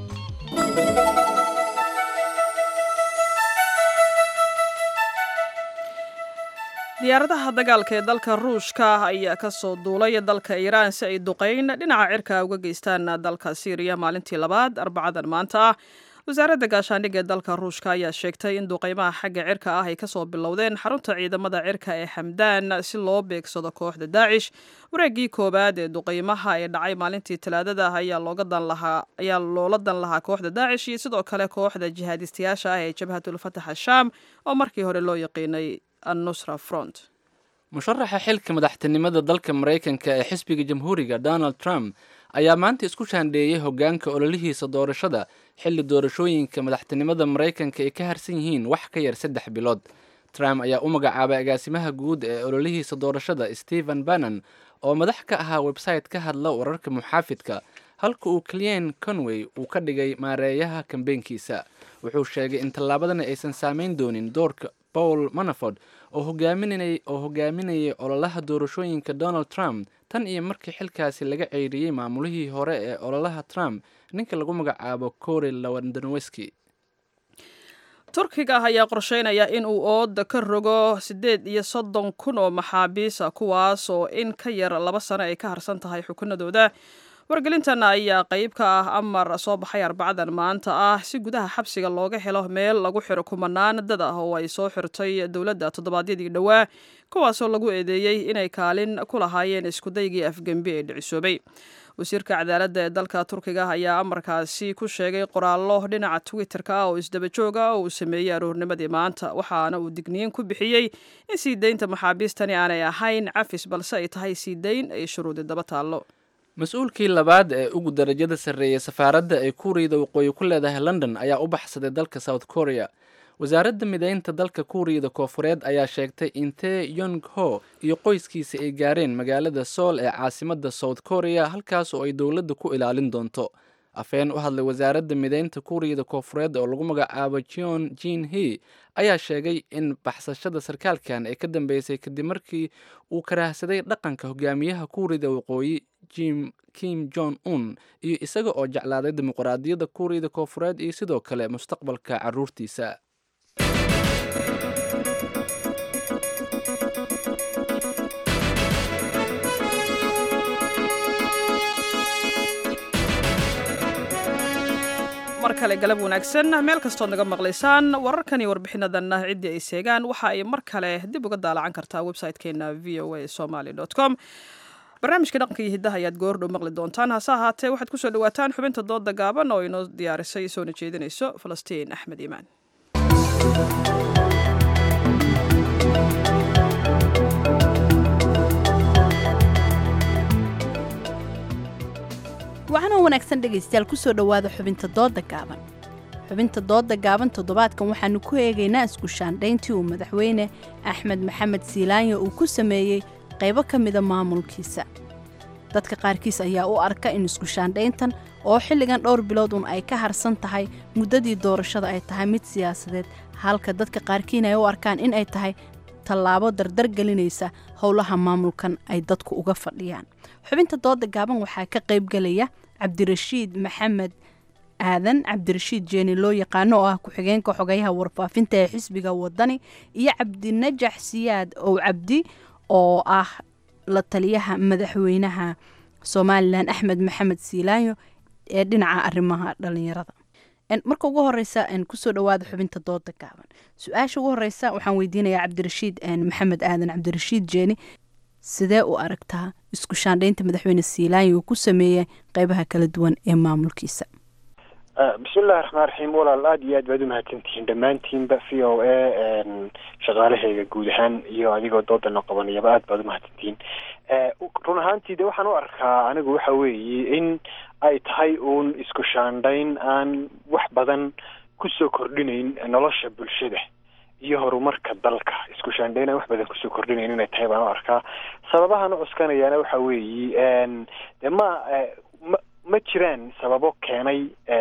diyaaradaha dagaalka ee dalka ruushka ayaa ka soo duulay dalka iiraan si ay duqayn dhinaca cirka uga geystaan dalka siiriya maalintii labaad arbacadan maanta ah wasaaradda gaashaandhigga ee dalka ruushka ayaa sheegtay in duqaymaha xagga cirka ah ay kasoo bilowdeen xarunta ciidamada cirka ee xamdaan si loo beegsado kooxda daacish wareegii koowaad ee duqaymaha ee dhacay maalintii talaadada ayaa looga dan lahaa ayaa loola dan lahaa kooxda daacish iyo sidoo kale kooxda jihaadistayaasha ah ee jabhatul fatax ashaam oo markii hore loo yaqiinay annusra front musharaxa xilka madaxtinimada dalka maraykanka ee xisbiga jamhuuriga donald trump ayaa maanta isku shaandheeyey hoggaanka ololihiisa doorashada xilli doorashooyinka madaxtinimada maraykanka ay ka harsan yihiin wax ka yar saddex bilood trump ayaa u magacaabay agaasimaha guud ee ololihiisa doorashada stephen bannon oo madax ka ahaa website ka hadla wararka muxaafidka halka uu clien conway uu ka dhigay maareeyaha kambeynkiisa wuxuu sheegay in tallaabadani aysan saameyn doonin doorka paul manaford oo hogaaminay oo hogaaminayay ololaha doorashooyinka Donald Trump tan iyo markii xilkaasi laga ceyriyay maamulihii hore ee ololaha Trump ninka lagu magacaabo Corey Lewandowski. Turkiga ayaa qorsheynaya in uu ooda ka rogo sideed iyo soddon kun oo maxaabiis ah kuwaas oo in ka yar laba sano ay ka harsan tahay xukunadooda. wargelintan ayaa qayb ka ah amar soo baxay arbacadan maanta ah si gudaha xabsiga looga helo meel lagu xiro kumanaan dad ah oo ay soo xirtay dowladda toddobaadyadii dhowaa kuwaasoo lagu eedeeyey inay kaalin ku lahaayeen iskudaygii afgembi ee dhicisoobay. wasiirka cadaaladda ee dalka Turkiga ayaa amarkaasi ku sheegay qoraallo dhinaca Twitter-ka ah oo isdaba joog ah oo uu sameeyay aroornimadii maanta, waxaana uu digniin ku bixiyey in sii deynta maxaabiistani aanay ahayn cafis balse ay tahay sii deyn ay shuruudi daba taallo. mas-uulkii labaad ee ugu darajada sarreeyay safaaradda ay Kuuriyada Waqooyi ku leedahay London ayaa u baxsaday dalka South Korea. wasaaradda mideynta dalka Kuuriyada Koofureed ayaa sheegtay in Tae Yong-ho iyo qoyskiisa ay gaareen magaalada Seoul ee caasimadda South Korea halkaas oo ay dowladda ku ilaalin doonto. afeen u hadlay wasaaradda mideynta Kuuriyada Koofureed oo lagu magacaabo Jeon Jin-hee ayaa sheegay in baxsashada sarkaalkan ay ka dambeysay kadib markii uu karaahsaday dhaqanka hogaamiyaha Kuuriyada Waqooyi Jim Kim Jong-un iyo isaga oo jeclaaday dimuqraadiyadda Kuuriyada Koofureed iyo sidoo kale mustaqbalka carruurtiisa. mar kale galab wanaagsan meel kastood naga maqlaysaan wararkan iyo warbixinadanna ciddii ay seegaan waxa ay mar kale dib uga daalacan kartaa website-keena v o a somali dot com. barnaamijka dhaqanka iyo hiddaha ayaad goordhow maqli doontaan, hase ahaatee waxaad ku soo dhawaataan xubinta dooda gaaban oo inoo diyaarisay soona jeedinayso Falastiin Axmed Iimaan. waxaana wanaagsan dhegaystayaal ku soo dhowaada xubinta dooda gaaban. xubinta dooda gaaban toddobaadkan waxaanu ku eegaynaa isku shaandhayntii uu madaxweyne axmed maxamed siilaanyo uu ku sameeyey qaybo ka mida maamulkiisa. dadka qaarkiis ayaa u arka in isku shaandhayntan oo xilligan dhowr bilood un ay ka harsan tahay muddadii doorashada ay tahay mid siyaasadeed, halka dadka qaarkiina ay u arkaan in ay tahay tallaabo dardar gelinaysa howlaha maamulkan ay dadku uga fadhiyaan. xubinta dooda gaaban waxaa ka qaybgelaya cabdirashiid maxamed aadan cabdirashiid jeeni loo yaqaano oo ah ku-xigeenka xogayaha warfaafinta ee xisbiga wadani iyo cabdinajax siyaad ow cabdi oo ah la taliyaha madaxweynaha somalilan axmed maxamed siilaanyo ee dhinaca arrimaha dhalinyarada. marka ugu horeysa kusoo dhawaada xubinta dooda gaaban. su-aasha ugu horeysa waxaan weydiinayaa cabdirashiid maxamed aadan cabdirashiid jeeni, sidee u aragtaa isku shaandhaynta madaxweyne siilaanyo uu ku sameeyey qeybaha kala duwan ee maamulkiisa? bismillahi raxmaan raxiim. walaal aada iyo aad baad umahadsantihiin dhammaantiinba v o a shaqaalahayga guud ahaan iyo adigoo doodana qabanayaba aad baad umahadsantihiin. run ahaantii de waxaan u arkaa anigu waxa weeye in ay tahay uun isku shaandhayn aan wax badan kusoo kordhinayn nolosha bulshada iyo horumarka dalka. isku shaandhayn aan wax badan kusoo kordhinayn inay tahay baan u arkaa. sababahan u cuskanayaana waxa weeye de ma ma ma jiraan sababo keenay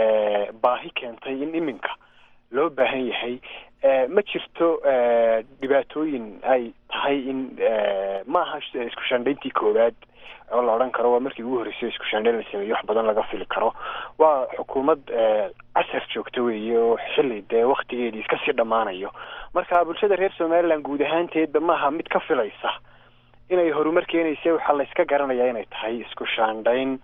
baahi keentay in iminka loo baahan yahay. ma jirto dhibaatooyin ay tahay in maaha isku shaandhayntii koowaad oo la odhan karo waa markii ugu horreysay isku shaandhayn la sameeyo wax badan laga fili karo. waa xukuumad casar joogta weeye oo xilli dee waktigeedii iska sii dhammaanayo. marka bulshada reer somaliland guud ahaanteedba maaha mid ka filaysa inay horumar keenaysa. waxaa la iska garanayaa inay tahay isku shaandhayn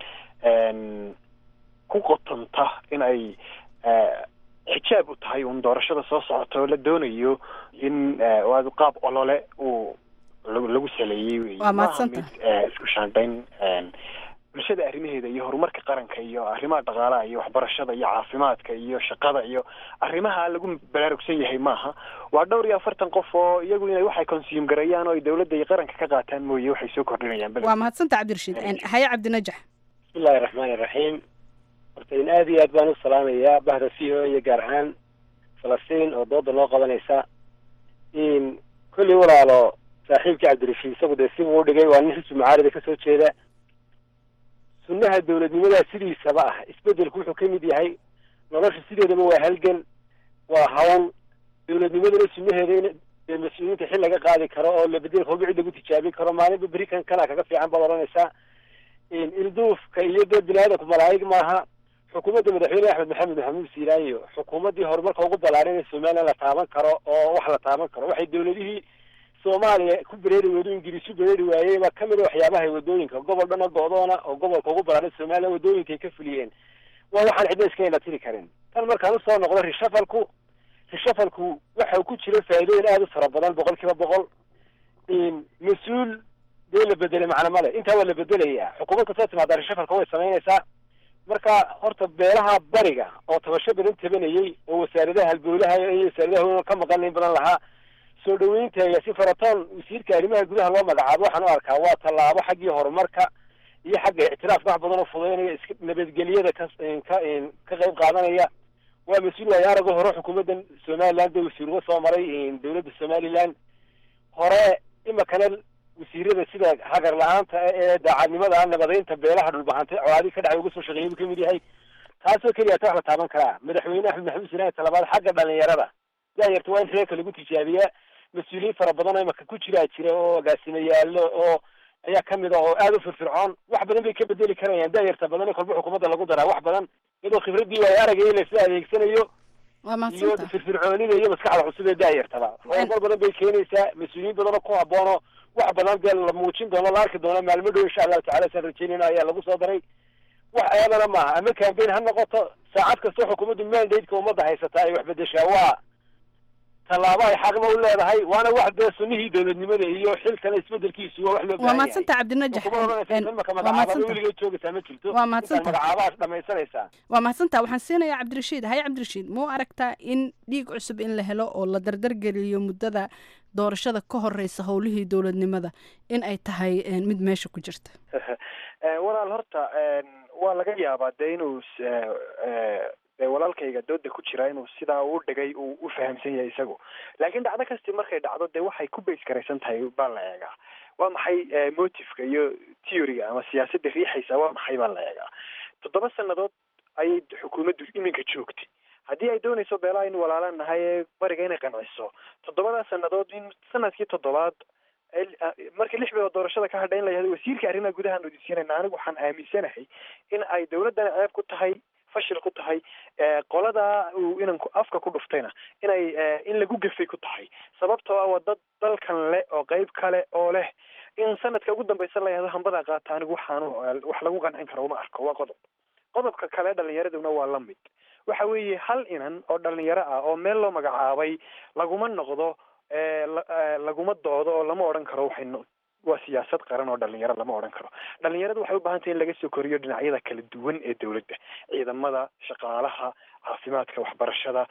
ku qotonta in ay xijaab u tahay un doorashada soo socota oo la doonayo in qaab olole uu lagu saleeyey wey. waa mahadsanta isku shaandhayn bulshada arrimaheeda iyo horumarka qaranka iyo arrimaha dhaqaalaha iyo waxbarashada iyo caafimaadka iyo shaqada iyo arrimaha lagu baraarugsan yahay maaha. waa dhowr iyo afartan qof oo iyagu inay waxay consume gareeyaan oo ay dowladda iyo qaranka ka qaataan mooye waxay soo kordhinayaan. waa mahadsanta cabdirashiid. haye cabdinajax. bismillahi raxmaani raxiim. horta in aada iyo aad baan u salaamayaa bahda v o iyo gaar ahaan falastiin oo dooda loo qabanaysa. in kulli walaalo saaxiibkii cabdirashiid isagu dee si uu dhigay waa nin xisbi mucaarida kasoo jeeda. sunnaha dowladnimadaa sidiisaba ah isbedelku wuxuu kamid yahay nolosha sideedaba waa halgan, waa hawl. dowladnimadana sunnaheeda in mas-uuliyiinta xil laga qaadi karo oo la bedel kolba cid lagu tijaabin karo maalinba beri kan kana kaga fiican baad odhanaysaa ilduufka iyo dee biniaadanku malaa'ig maaha xukuumadda madaxweyne axmed maxamed maxamuud siilaayo xukuumaddii horumarka ugu ballaaran ee somalilan la taaban karo oo wax la taaban karo waxay dawladihii soomaaliya ku bereeri weydo ingiriis u bereeri waayey baa kamid a waxyaabaha wadooyinka gobol dhana go-doona oo gobolka ugu ballaaran somalilan wadooyinka ay ka fuliyeen waa waxaan cidna iska ina tiri karin tan markaan usoo noqdo rishafalku rishafalku waxa ku jira faa'iidooyin aada u fara badan boqol kiiba boqol mas-uul dee la bedelay macna male intaa waa la bedelayaa xukuumad kasoo timaada rishafalka way samaynaysaa marka horta beelaha bariga oo tabasho badan tabanayey oo wasaaradaha halbowlaha iyo wasaaradaha ka maqan in badan lahaa soo dhaweynta si faratoon wasiirka arrimaha gudaha loo magacaabo waxaan u arkaa waa tallaabo xaggii horumarka iyo xagga ictiraafka wax badan oo fudaynaya iska nabadgelyada ka ka ka qayb qaadanaya waa mas-uul waayo arago hore xukuumaddan somaliland dee wasiir uga soo maray dowladda somaliland hore imakana wasiirada sida hagar la-aanta ee daacadnimada nabadeynta beelaha dhulbahantay colaadii ka dhacay uga soo shaqeeyay buu kamid yahay taasoo keliya ta wax la taaban karaa madaxweyne axmed maxamuud silaan talabaad xagga dhalinyarada daayarta waa in reerka lagu tijaabiyaa mas-uuliyiin fara badan oo imaka ku jiraa jira oo agaasimayaalo oo ayaa kamid ah oo aada u firfircoon wax badan bay ka bedeli karayaan daayarta badan ee kolba xukuumadda lagu daraa wax badan iyadoo khibradii waayo aragay la isla adeegsanayo iyo firfircoonida iyo maskaxda cusub ee daayartaba horumar badan bay keenaysaa mas-uuliyiin badan oo ku haboono wax badan dee la muujin doono la arki doono maalmo dhow insha allahu tacala saan rajeynayna ayaa lagu soo daray wax ayadana maaha ama campaign ha noqoto saacad kastoo xukuumaddu mandate-ka ummadda haysataa ay wax bedeshaa waa tallaabo ay xaqna u leedahay waana wax dee sunnihii dowladnimada iyo xilkana isbedelkiisu waa wax loo waa mahadsanta cabdinajax waa mahadsanta weligeed joogaysaa ma jirto waa mahadsanta magacaabahaas dhamaysanaysaa waa mahadsanta waxaan siinayaa cabdirashiid haye cabdirashiid muu aragtaa in dhiig cusub in la helo oo la dardargeliyo muddada doorashada ka horeysa howlihii dowladnimada in ay tahay mid meesha ku jirta walaal horta waa laga yaabaa dee inuu walaalkayga dooda ku jira inuu sidaa u dhigay uu u fahamsan yahay isagu laakiin dhacdo kasti markay dhacdo dee waxay ku base garaysan tahay baa la eegaa waa maxay motiveka iyo theoryga ama siyaasadda riixaysa waa maxay baa la eegaa toddoba sanadood ayay xukuumaddu iminka joogtay haddii ay doonayso beelaha in walaalaan nahay ee bariga inay qanciso toddobadaa sanadood in sanadkii toddobaad markii lix bilood doorashada ka hadha in la yahdo wasiirka arrimaha gudaha nodisiinayna anigu waxaan aaminsanahay in ay dawladdana ceeb ku tahay fashil ku tahay qolada uu inanku afka ku dhuftayna inay in lagu gafay ku tahay sababtoo ah waa dad dalkan leh oo qeyb kale oo leh in sanadka ugu dambaysa la yahdo hambada qaata anigu waxaan wax lagu qancin karo uma arko waa qodob qodobka kale dhalinyaraduna waa la mid waxa weeye hal inan oo dhalinyaro ah oo meel loo magacaabay laguma noqdo laguma doodo oo lama odhan karo waxay waa siyaasad qaran oo dhalinyaro lama odhan karo dhalinyaradu waxay u baahan tahay in laga soo koriyo dhinacyada kala duwan ee dawladda ciidamada shaqaalaha caafimaadka waxbarashada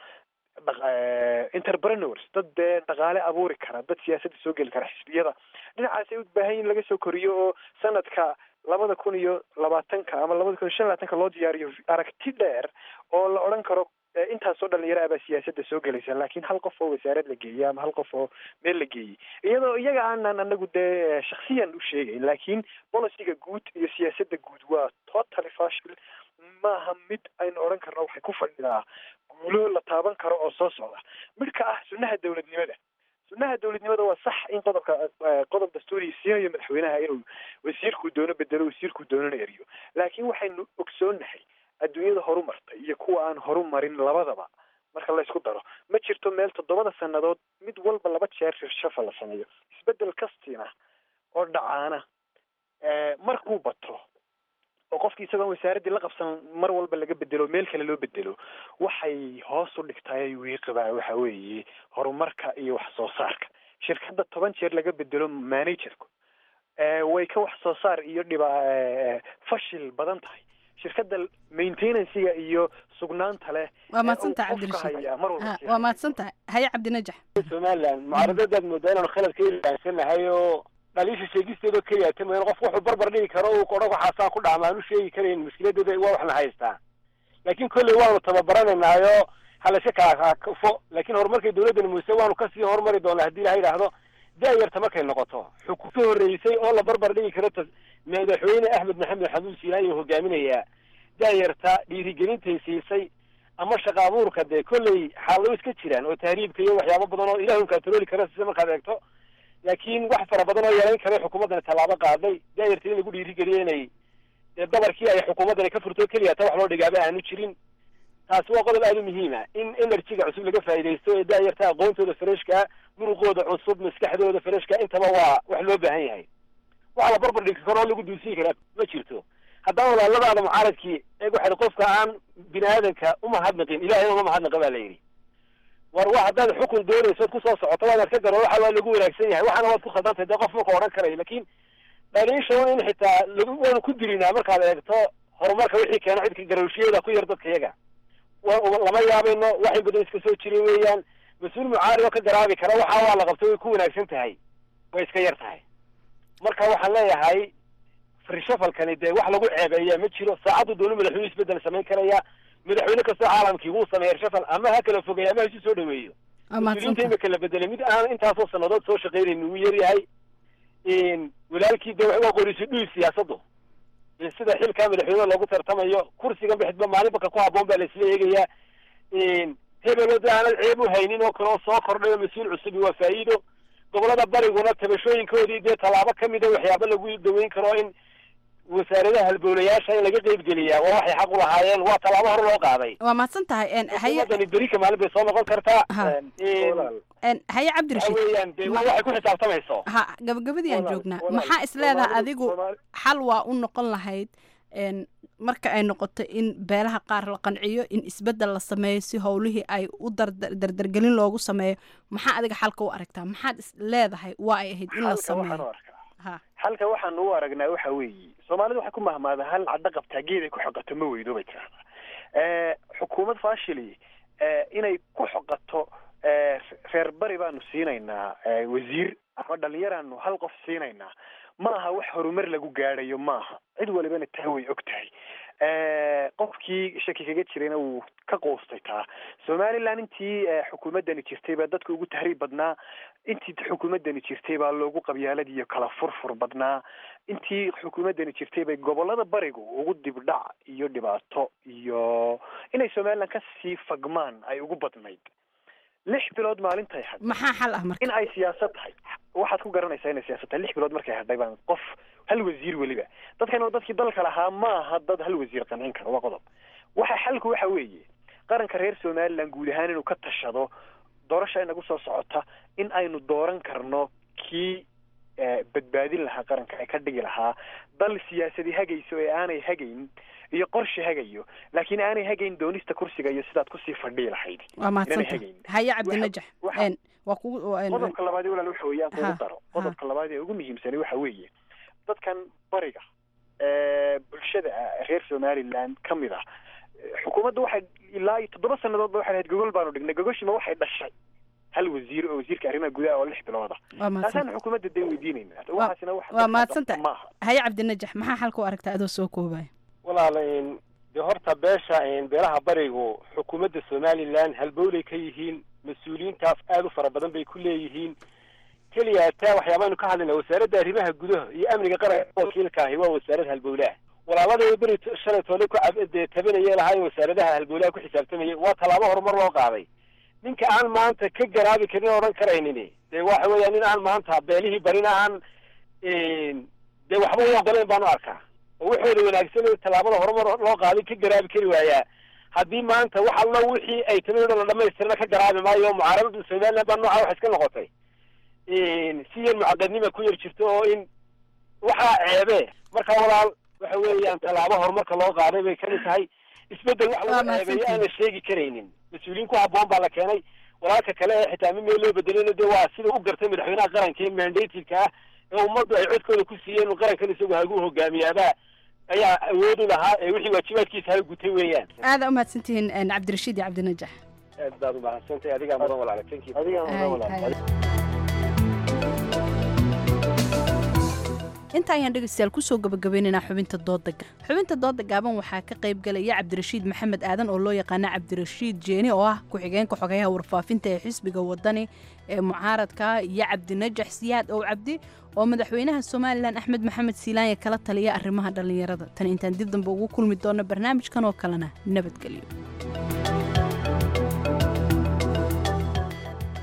entrepreneurs dad dee dhaqaale abuuri kara dad siyaasadda soo geli kara xisbiyada dhinacaas ay u baahan yihin laga soo koriyo oo sanadka labada kun iyo labaatanka ama labada kun iyo shan labaatanka loo diyaariyo aragti dheer oo la odhan karo intaasoo dhalinyaro abaa siyaasadda soo gelaysa laakiin hal qof oo wasaarad la geeyey ama hal qof oo meel la geeyey iyadoo iyaga aanan anagu dee shaksiyan u sheegayn laakiin boliciga guud iyo siyaasadda guud waa totally fashil maaha mid aynu odhan karno waxay ku fadhidaa guulo la taaban karo oo soo socda midka ah sunnaha dawladnimada sunnaha dawladnimada waa sax in qodobka qodob dastuuri siinayo madaxweynaha inuu wasiirkuu doono bedelo wasiirkuu doonana eriyo laakiin waxaynu ogsoonahay adduunyada horu martay iyo kuwa aan horu marin labadaba marka la isku daro ma jirto meel toddobada sanadood mid walba laba jeer shafa la sameeyo isbedel kastiina oo dhacaana markuu bato oo qofki isagoon wasaaraddii la qabsan mar walba laga bedelo meel kale loo bedelo waxay hoos u dhigtaay wiiqibaa waxa weeye horumarka iyo wax soo saarka shirkadda toban jeer laga bedelo managerku way ka wax soo saar iyo dhiba fashil badan tahay shirkadda maintenancega iyo sugnaanta leh waa mahadsantaha cabdirashiid waa mahadsantaha haye cabdinajax somaliland mucaaradadaad moodaa inaanu khalad ka ilaansanahay oo dhaliisha sheegisteedoo keliya tamayn qof wuxuu barbar dhigi karo uu odhan waxaasaa ku dhacma aanu sheegi karayn mushkiladooda waa waxna haystaa laakiin kolley waanu tababaranaynaayoo halayska kaakafo laakiin horumarkay dawladdan muuse waanu kasii horumari doonaa haddii ilaha yidhaahdo daayarta markay noqoto xukun ka horreysay oo la barbar dhigi karo madaxweyne axmed maxamed xamuud siilaayo hogaaminayaa daayarta dhiirigelintay siisay ama shaqa abuurka dee kolley xaalado iska jiraan oo tahriibka iyo waxyaabo badan oo ilaah unkaa tarooli kara sida markaad eegto laakiin wax fara badan oo yeelayn kara xukuumaddani tallaabo qaaday daayarta in lagu dhiirigeliyo inay dee dabarkii ay xukuumaddani ka furto keliya ta wax loo dhigaaba aanu jirin taasi waa qodob aada u muhiima in enerjiga cusub laga faa'iidaysto ee daayarta aqoontooda fareshka muruqooda cusub maskaxdooda fareshka intaba waa wax loo baahan yahay waxa la barbar dhigi karo oo lagu duusin karaa ma jirto haddana walaaladaada mucaaradkii eeg waxay qofka aan bini aadanka umahadnaqin ilaahay uma mahadnaqa baa la yidhi war wa haddaad xukun doonayso od kusoo socoto waad ka garo waxa waa lagu wanaagsan yahay waxaana waad ku khaldantahay dee qof marka odhan karayo laakiin dhaliisha in xitaa lagu waanu ku dirinaa markaad eegto horumarka wixii keeno cidka garowshiyada ku yar dadka iyaga lama yaabayno wax in badan iska soo jiray weeyaan mas-uul mucaarib oo ka garaabi kara waxa waa la qabto way ku wanaagsan tahay way iska yar tahay marka waxaan leeyahay frishafalkani dee wax lagu ceebeeyaa ma jiro saacaddu doonu madaxweyne isbedel samayn karaya madaxweyne kastoo caalamkii wuu sameeya rishafal ama ha kala fogeeya ama ha isu soo dhaweeyo mas-uuliyiinta imika la bedelay mid aan intaasoo sanadood soo shaqaynayni wuu yaryahay walaalkii dee waa qorisi dhuy siyaasaddu sida xilkaa madaxweyne loogu tartamayo kursigan bixidba maalinba ka ku habboon baa la isla eegayaa hebelo de aanad ceeb u haynin oo kale oo soo kordhayo mas-uul cusubi waa faa'iido gobolada bariguna tabashooyinkoodii dee tallaabo kamida waxyaaba lagu daweyn karo in wasaaradaha halbowlayaasha in laga qeybgeliyaa waa waxay xaq u lahaayeen waa tallaabo hore loo qaaday waa mahadsan tahay haye berika maalin bay soo noqon kartaa haye cabdirashiid weeyaan dee waxay ku xisaabtamayso ha gabagabadii aan joognaa maxaa isleedaha adigu xal waa u noqon lahayd marka ay noqoto in beelaha qaar la qanciyo in isbedel la sameeyo si howlihii ay u dardargelin loogu sameeyo maxaa adiga xalka u aragtaa maxaad is leedahay waa ay ahayd in la sameeyo xalka waxaan u aragnaa waxa weeye soomaalida waxay ku mahmaada hal caddo qabtaa geed ay ku xoqato ma weydo bay tirahdaa xukuumad fashili inay ku xoqato reer bari baanu siinaynaa wasiir ama dhalinyaraanu hal qof siinaynaa ma aha wax horumar lagu gaadhayo maaha cid walibana taa way og tahay qofkii shaki kaga jirayna wuu ka qoostay taa somaliland intii xukuumaddani jirtay baa dadka ugu tahriib badnaa intii xukuumaddani jirtay baa loogu qabyaalad iyo kala furfur badnaa intii xukuumaddani jirtay bay gobolada barigu ugu dibdhac iyo dhibaato iyo inay somaliland kasii fagmaan ay ugu badnayd lix bilood maalintay had maxaa xal ah marka in ay siyaasad tahay waxaad ku garanaysaa inay siyaasad tahay lix bilood markay hadhay baan qof hal wasiir weliba dadkan oo dadkii dalka lahaa ma aha dad hal wasiir qancin kara waa qodob waxa xalku waxa weeye qaranka reer somaliland guud ahaan inuu ka tashado doorasha inagu soo socota in aynu dooran karno kii badbaadin lahaa qaranka ay ka dhigi lahaa dal siyaasadi hagayso ee aanay hagayn iyo qorshe hagayo laakiin aanay hagayn doonista kursiga iyo sidaad kusii fadhii lahayd waa mahadsantahay haye cabdinajax waa kugu qodobka labaad ee walaal waxa weeyaan kugu daro qodobka labaad ee ugu muhiimsani waxa weeye dadkan bariga bulshada reer somaliland ka mid ah xukuumadda waxay ilaa iyo toddoba sannadood ba waxay lahayd gogol baanu dhignay gogoshima waxay dhashay hal wasiir oo wasiirka arrimaha gudaha oo lix bilooda taasaan xukuumadda dee weydiinaynaa waxaasina wax waa mahadsantahay haye cabdinajax maxaa xalka u aragtaa adoo soo koobaya walaala dee horta beesha beelaha barigu xukuumadda somaliland halbowlay ka yihiin mas-uuliyiintaas aada u fara badan bay ku leeyihiin keliya taa waxyaabaanu ka hadlayna wasaaradda arrimaha gudaha iyo amniga qaranka wakiilka ahi waa wasaarad halbowlaha walaalada beri shalay toole ku cabdee tabinaya lahaayeen wasaaradaha halbowlaha ku xisaabtamayay waa tallaabo horumar loo qaaday ninka aan maanta ka garaabi karin odhan karaynin dee waxa weeya nin aan maanta beelihii barina aan dee waxba u ogoleyn baanu arkaa oo waxooda wanaagsan tallaabada horumar loo qaaday ka garaabi kari waayaa haddii maanta wax alla wixii ay tabi la dhamaystirna ka garaabi maayo mucaaradada somaliland baa nooca wax iska noqotay si yar mucaqadnima ku yar jirto oo in waxaa ceebe marka walaal waxa weeyaan tallaabo horumarka loo qaaday bay kamid tahay isbedel wax lagu ceebeeyo aan la sheegi karaynin mas-uuliyiin ku habboon baa la keenay walaalka kale ee xitaa mid meel loo bedelina dee waa sida u gartay madaxweynaha qaranka ee mandativeka ah ee ummaddu ay codkooda ku siiyeen qarankan isagu hagu hogaamiyaabaa ayaa awood u lahaa ee wixii waajibaadkiisa ha gutay weeyaan aada u mahadsantihiin cabdirashiid iyo cabdinajax aad baad u mahadsantahay adigaa mudan walaala tanki adigaa mudan walaala inta ayaan dhegeystayaal kusoo gabagabaynaynaa xubinta dooda xubinta dooda gaaban waxaa ka qayb galaya cabdirashiid maxamed aadan oo loo yaqaana cabdirashiid jeeni oo ah ku-xigeenka xogeyaha warfaafinta ee xisbiga wadani ee mucaaradka iyo cabdinajax siyaad ow cabdi oo madaxweynaha somalilan axmed maxamed siilaanya kala taliya arrimaha dhallinyarada tan intaan dib dambe ugu kulmi doona barnaamijkan oo kalena nabadgelyo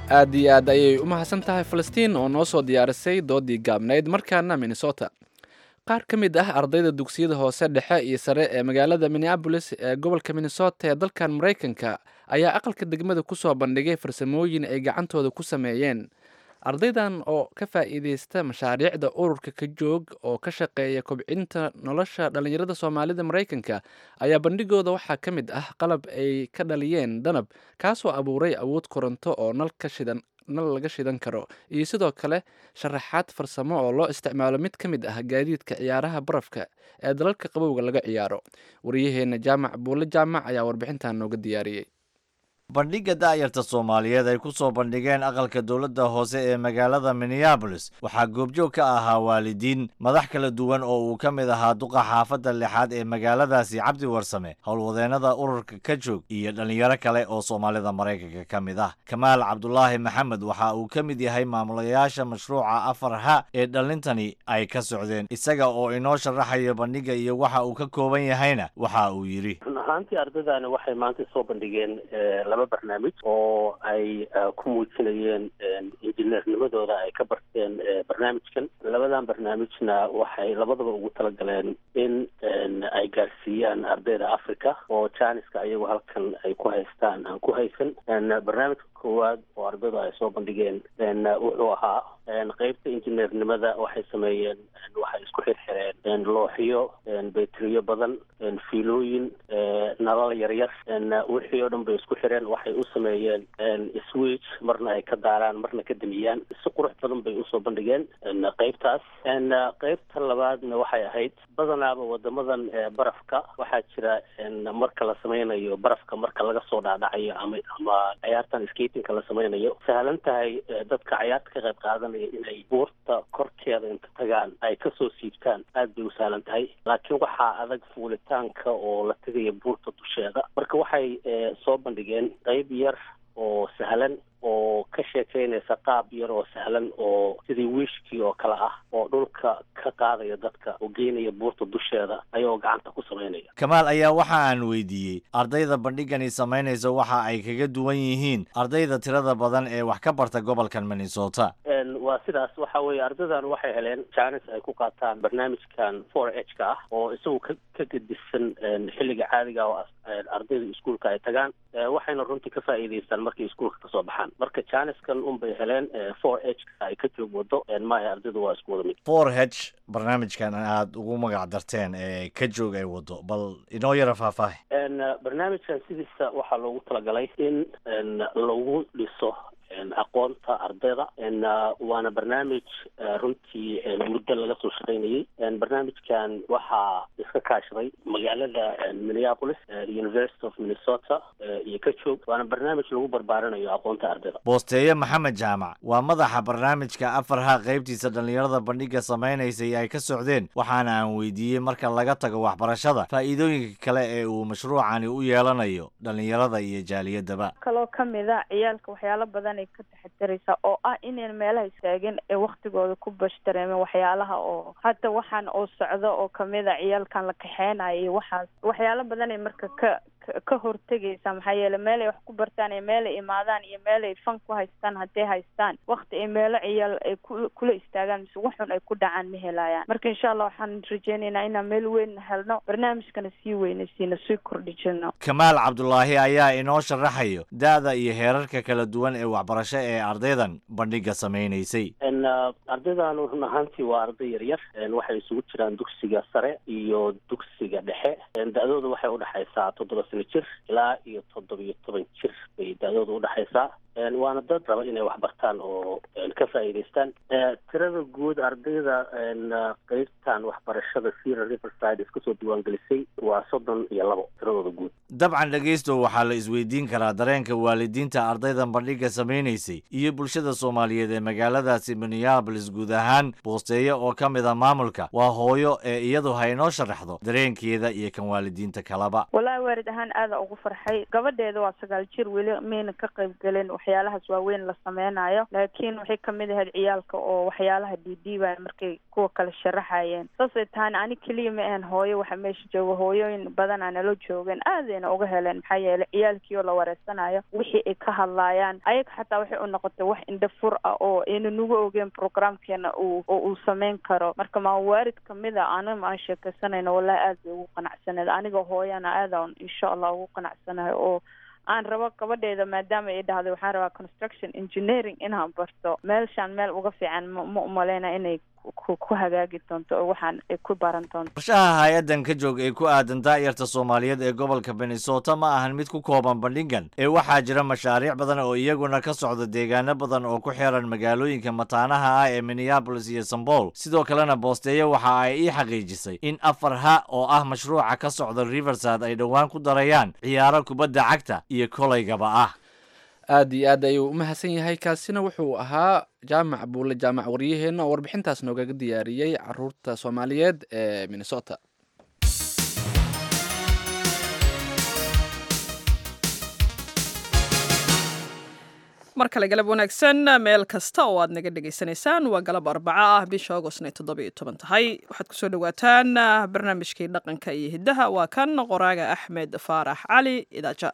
aad iyo aad ayay u mahadsan tahay falastiin oo noo soo diyaarisay doodii gaabnayd markaana minnesota qaar ka mid ah ardayda dugsiyada hoose dhexe iyo sare ee magaalada minneabolis ee gobolka minnesota ee dalkan maraykanka ayaa aqalka degmada ku soo bandhigay farsamooyin ay gacantooda ku sameeyeen ardaydan oo ka faa'iideysta mashaariicda ururka ka joog oo ka shaqeeya kobcinta nolosha dhallinyarada soomaalida maraykanka ayaa bandhigooda waxaa ka mid ah qalab ay ka dhaliyeen danab kaasoo abuuray awood koronto oo nal ka shidan nal laga shidan karo iyo sidoo kale sharaxaad farsamo oo loo isticmaalo mid ka mid ah gaadiidka ciyaaraha barafka ee dalalka qabowga laga ciyaaro waryaheena jaamac buulle jaamac ayaa warbixintan nooga diyaariyey bandhigga da'yarta soomaaliyeed ay ku soo bandhigeen aqalka dowladda hoose ee magaalada minneabolis waxaa goobjoog ka ahaa waalidiin madax kala duwan oo uu ka mid ahaa duqa xaafadda lixaad ee magaaladaasi cabdi warsame howlwadeennada ururka ka joog iyo dhallinyaro kale oo soomaalida maraykanka ka mid ah kamaal cabdulaahi maxamed waxa uu ka mid yahay maamulayaasha mashruuca afar ha ee dhallintani ay ka socdeen isaga oo inoo sharaxaya bandhigga iyo waxa uu ka kooban yahayna waxa uu yidhi run ahaantii ardaydaani waxay maanta soo bandhigeen laba barnaamij oo ay ku muujinayeen injineernimadooda ay ka barteen barnaamijkan labadan barnaamijna waxay labadaba ugu talagaleen in ay gaarsiiyaan ardayda africa oo janiska ayagu halkan ay ku haystaan aan ku haysan barnaamijka koowaad oo ardaydu ay soo bandhigeen wuxuu ahaa qeybta injineernimada waxay sameeyeen waxay isku xirxireen looxiyo betriyo badan fiilooyin nalal yaryar wixii oo dhan bay isku xireen waxay u sameeyeen switch marna ay ka daaraan marna ka damiyaan si qurux badan bay usoo bandhigeen qeybtaas qeybta labaadna waxay ahayd badanaaba wadamadan barafka waxaa jira marka la sameynayo barafka marka laga soo dhaadhacayo ama ama ciyaartan skatingka la sameynayo sahlan tahay dadka ciyaarta ka qayb qaadanaya inay buurta korkeeda inta tagaan ay kasoo siibtaan aad bay u sahlan tahay laakiin waxaa adag fuulitaanka oo la tegaya buurta dusheeda marka waxay soo bandhigeen qayb yar oo sahlan oo ka sheekeynaysa qaab yar oo sahlan oo sidii wiishkii oo kale ah oo dhulka ka qaadaya dadka oo geynaya buurta dusheeda ayagoo gacanta ku samaynaya kamaal ayaa waxa aan weydiiyey ardayda bandhigani samaynaysa waxa ay kaga duwan yihiin ardayda tirada badan ee wax ka barta gobolkan minnesota waa sidaas waxa weeye ardaydan waxay heleen jaanis ay ku qaataan barnaamijkan four h ka ah oo isagu ka ka gedisan xilliga caadiga oo ardayda iskuulka ay tagaan waxayna runtii ka faa'iidaystaan markay iskuulka kasoo baxaan marka jaaniskan unbay heleen four h ka ay ka joog wado maaha ardaydu waa isku wada mid four h barnaamijkan aad ugu magac darteen ee ka joog ay wado bal inoo yara faahfaahi barnaamijkan sidiisa waxaa loogu talagalay in lagu dhiso aqoonta ardayda waana barnaamij runtii muddo laga soo shaqaynayay barnaamijkan waxaa iska kaashaday magaalada minneapolis university of minnesota iyo ka joog waana barnaamij lagu barbaarinayo aqoonta ardayda boosteeye maxamed jaamac waa madaxa barnaamijka afar ha qaybtiisa dhallinyarada bandhigga samaynaysay ay ka socdeen waxaana aan weydiiyey marka laga tago waxbarashada faa'iidooyinka kale ee uu mashruucani u yeelanayo dhallinyarada iyo jaaliyadaba kaloo kamida ciyaalka waxyaalo badan ka taxadaraysa oo ah inayn meelaha istaagin ee waktigooda ku bashtareemen waxyaalaha oo hadda waxaan oo socdo oo kamida ciyaalkan la kaxeynayo iyo waxaas waxyaalo badan ay marka ka ka hortegaysa maxaa yeele meel ay wax ku bartaan iyo meel ay imaadaan iyo meel ay fan ku haystaan hadday haystaan wakti ay meelo ciyaal ay ku kula istaagaan mise waxun ay ku dhacaan ma helayaan marka insha allah waxaan rajeynaynaa inaan meel weyn helno barnaamijkana sii weynaysiino sii kordhijino kamaal cabdulaahi ayaa inoo sharaxayo da-da iyo heerarka kala duwan ee waxbarasho ee ardaydan bandhigga samaynaysay ardaydan run ahaantii waa arday yaryar waxay isugu jiraan dugsiga sare iyo dugsiga dhexe da-dooda waxay udhexaysaa toddoba jir ilaa iyo toddoba iyo toban jir bay da-dooda udhexaysaa waana dad raba inay wax bartaan oo ka faa'iidaystaan tirada guud ardayda qeybtan waxbarashada sierra riverside iska soo diiwaangelisay waa soddon iyo labo tiradooda guud dabcan dhegaysto waxaa la isweydiin karaa dareenka waalidiinta ardaydan bandhigga samaynaysay iyo bulshada soomaaliyeed ee magaaladaasi minneabolis guud ahaan boosteeye oo ka mid a maamulka waa hooyo ee iyadu ha inoo sharaxdo dareenkeeda iyo kan waalidiinta kalaba wallaahi waalid ahaan aada ugu farxay gabadheeda waa sagaal jir weli mayna ka qayb galeen waxyaalahaas waaweyn la sameynayo laakiin waxay kamid ahayd ciyaalka oo waxyaalaha dhiidhiibaya markay kuwa kale sharaxayeen saasay tahana ani keliya ma ahan hooyo waxa meesha jooga hooyooyin badan aa nala joogeen aadayna uga heleen maxaa yeelay ciyaalkii oo la wareysanayo wixii ay ka hadlaayaan ayaga xataa waxay u noqotay wax indha fur ah oo ayna nagu ogeen programkeena uu oo uu sameyn karo marka maa waarid kamid a anima aan sheekaysanayno wallahi aad bay ugu qanacsaneed aniga hooyana aadaan insha allah ugu qanacsanayo oo aan rabo gabadheeda maadaama ay dhahday waxaan rabaa construction engineering inaan barto meelshaan meel uga fiican ma umaleyna inay ku hagaagi doonto oo waxaan ay ku baran doonto qorshaha hay-addan ka joog ee ku aadan daa'irta Soomaaliyeed ee gobolka Minnesota ma ahan mid ku kooban bandhigan ee waxaa jira mashaariic badan oo iyaguna ka socda deegaano badan oo ku xiran magaalooyinka mataanaha ah ee Minneapolis iyo Saint Paul sidoo kalena boosteeyo waxa ay ii xaqiijisay in afar ha oo ah mashruuca ka socda Riverside ay dhawaan ku darayaan ciyaaro kubadda cagta iyo koleygaba ah aad iyo aad ayuu u mahadsan yahay kaasina wuxuu ahaa jaamac buule jaamac wariyaheenna oo warbixintaas noogaga diyaariyey caruurta Soomaaliyeed ee Minnesota mar kale galab wanaagsan meel kasta oo aad naga dhegaysanaysaan waa galab arbaco ah bisha augustna toddoba iyo toban tahay waxaad kusoo dhawaataan barnaamijkii dhaqanka iyo hiddaha waa kan qoraaga Axmed Faarax Cali Idaaja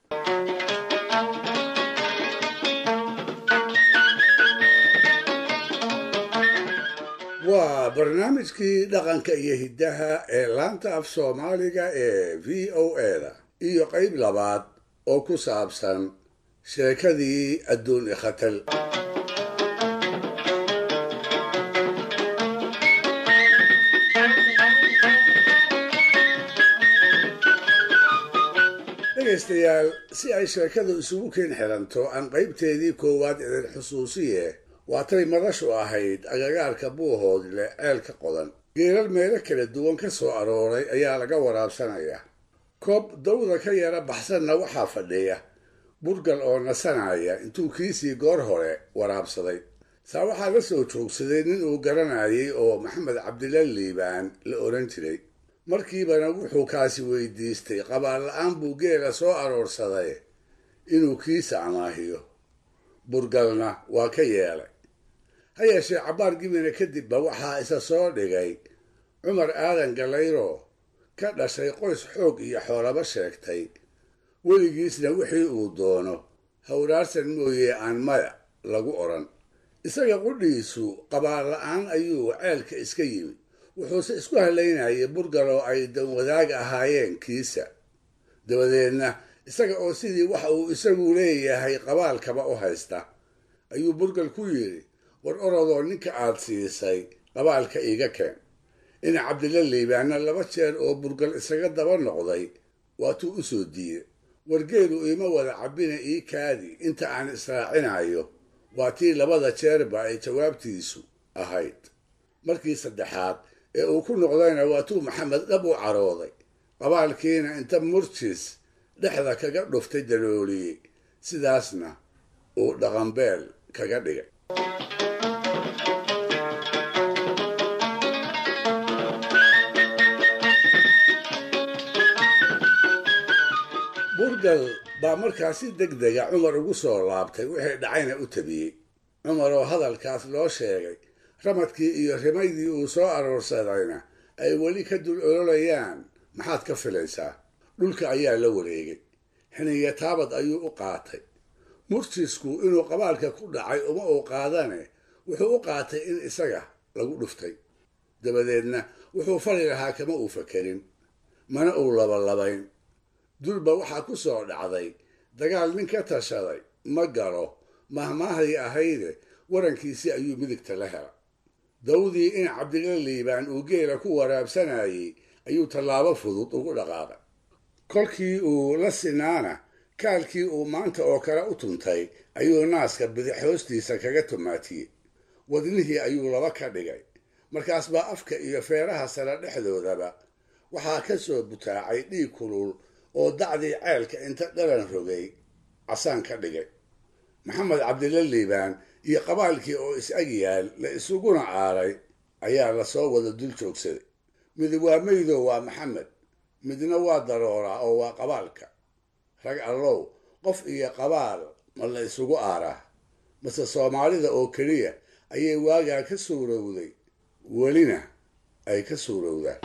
waa barnaamijkii dhaqanka iyo hiddaha ee laanta af Soomaaliga ee V O A-da iyo qayb labaad oo ku saabsan sheekadii adduun ikhatal dhegaystayaal si ay sheekadu isugu keen xiranto aan qaybteedii koowaad idin xusuusiye waatay madashu ahayd agagaarka buuhoodle ceelka qodan geelal meelo kala duwan ka soo arooray ayaa laga waraabsanaya koob dawda ka yara baxsanna waxaa fadhiya burgal oo nasanaya intuu kiisii goor hore waraabsaday saa waxaa la soo joogsaday nin uu garanayay oo maxamed cabdilla liibaan la odhan jiray markiibana wuxuu kaasi weydiistay qabaal la-aan buu geela soo aroorsaday inuu kiisa amaahiyo burgalna waa ka yeelay ha yeeshee cabbaar gibina kadibba waxaa isa soo dhigay cumar aadan galayro ka dhashay qoys xoog iyo xoolaba sheegtay weligiisna wixii uu doono hawraarsan mooye aan maya lagu odhan isaga qudhiisu qabaal la-aan ayuu ceelka iska yimi wuxuuse isku halaynayay burgal oo ay danwadaag ahaayeen kiisa dabadeedna isaga oo sidii waxa uu isagu leeyahay qabaalkaba u haysta ayuu burgal ku yidhi war orodoo ninka aad siisay qabaalka iiga keen ina cabdilla liibaanna laba jeer oo burgal isaga daba noqday waatuu u soo diiday wargeelu iima wada cabbina ii kaadi inta aan israacinayo waa tii labada jeerba ay jawaabtiisu ahayd markii saddexaad ee uu ku noqdayna waatuu maxamed dhab u carooday qabaalkiina inta murjis dhexda kaga dhuftay dalooliyey sidaasna uu dhaqanbeel kaga dhigay burgal baa markaa si deg dega cumar ugu soo laabtay wixii dhacayna u tabiyey cumar oo hadalkaas loo sheegay ramadkii iyo rimaydii uu soo aroorsadayna ay weli ka dul ololayaan maxaad ka filaysaa dhulka ayaa la wareegay xiniya taabad ayuu u qaatay murjisku inuu qabaalka ku dhacay uma uu qaadane wuxuu u qaatay in isaga lagu dhuftay dabadeedna wuxuu fali lahaa kama uu fakerin mana uu labalabayn dulba waxaa ku soo dhacday dagaal nin ka tashaday ma galo mahmaahdii ahayde warankiisii ayuu midigta la hela dawdii in cabdilla liibaan uu geela ku waraabsanayay ayuu tallaabo fudud ugu dhaqaaqay kolkii uu la sinaana kaalkii uu maanta oo kale u tuntay ayuu naaska bidix hoostiisa kaga tumaatiyey wadnihii ayuu laba ka dhigay markaas baa afka iyo feeraha sare dhexdoodaba waxaa ka soo butaacay dhiig kulul oo dacdii ceelka inta dhalan rogay casaan ka dhigay maxamed cabdilla liibaan iyo qabaalkii oo is-ag yaal la isuguna aaray ayaa lasoo wada dul joogsaday mid waa meydo waa maxamed midna waa darooraa oo waa qabaalka rag allow qof iyo qabaal ma la isugu aaraa mase soomaalida oo keliya ayay waagaa ka suurowday welina ay ka suurowdaan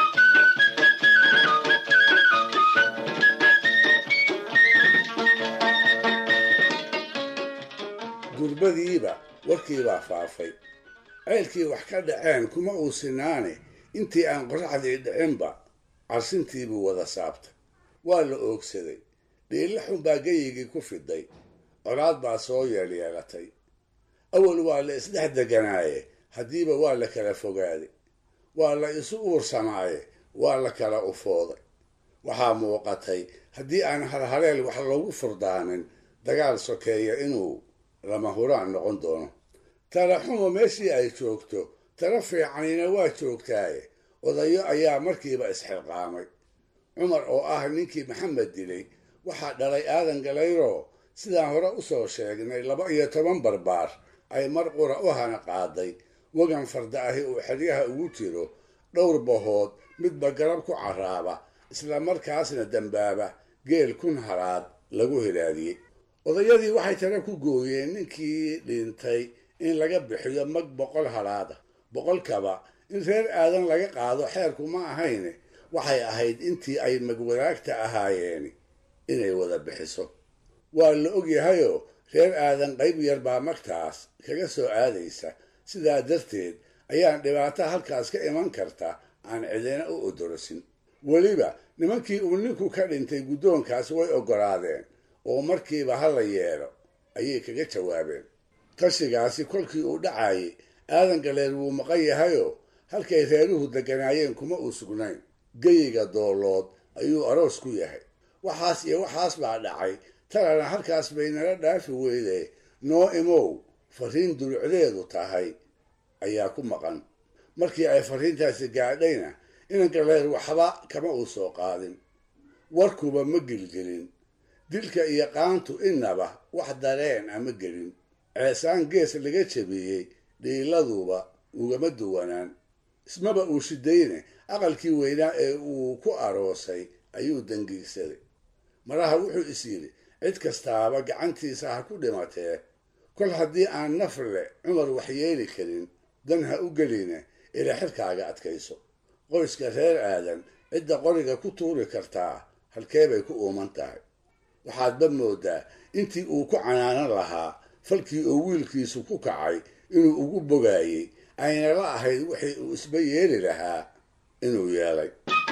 durbadiiba warkiibaa faafay ceylkii wax ka dhaceen kuma uu sinaane intii aan qoraxdii dhicinba carsintiibuu wada saabtay waa la oogsaday dhiilla xun baa geyigii ku fiday colaad baa soo yeelyeelatay awal waa la isdhex deganaaye haddiiba waa la kala fogaaday waa la isu uursamaaye waa la kala ufooday waxaa muuqatay haddii aan halhaleel wax loogu furdaanin dagaal sokeeya inuu lama huraan noqon doono tala xumo meeshii ay joogto tala fiicanina waa joogtaaye odayo ayaa markiiba isxilqaamay cumar oo ah ninkii maxamed dilay waxaa dhalay aadan galayroo sidaan hore u soo sheegnay laba iyo toban barbaar ay mar qura u hana qaaday wagan farda ahi uu xeryaha ugu jiro dhowr bahood midba garab ku carraaba isla markaasna dambaaba geel kun haraad lagu hilaadiyey odayadii waxay tana ku gooyeen ninkii dhintay in laga bixiyo mag boqol haraada boqolkaba in reer aadan laga qaado xeerku ma ahayne waxay ahayd intii ay magwadaagta ahaayeeni inay wada bixiso waa la ogyahayoo reer aadan qayb yar baa magtaas kaga soo aadaysa sidaa darteed ayaan dhibaato halkaas ka iman karta aan cidina u odorosin weliba nimankii uu ninku ka dhintay guddoonkaas way oggolaadeen oo markiiba ha la yeelo ayay kaga jawaabeen tashigaasi kolkii uu dhacayay aadan galeer wuu maqan yahayoo halkay reeruhu degganaayeen kuma uu sugnayn geyiga doolood ayuu aroos ku yahay waxaas iyo waxaas baa dhacay talana halkaas bay nala dhaafi weydee noo imow fariin dulucdeedu tahay ayaa ku maqan markii ay fariintaasi gaadhayna inan galeer waxba kama uu soo qaadin warkuba ma gelgelin dilka iyo qaantu innaba wax dareen ama gelin ceesaan gees laga jabiyey dhiiladuba ugama duwanaan ismaba uu shidayne aqalkii weynaa ee uu ku aroosay ayuu dangiigsaday maraha wuxuu is yidhi cid kastaaba gacantiisa ha ku dhimatee kol haddii aan nafle cumar waxyeeli karin dan ha u geline ilaa xilkaaga adkayso qoyska reer aadan cidda qoriga ku tuuri kartaa halkee bay ku uuman tahay waxaadba moodaa intii uu ku canaanan lahaa falkii uu wiilkiisu ku kacay inuu ugu bogaayey ayna la ahayd wixii uu isba yeeli lahaa inuu yeelay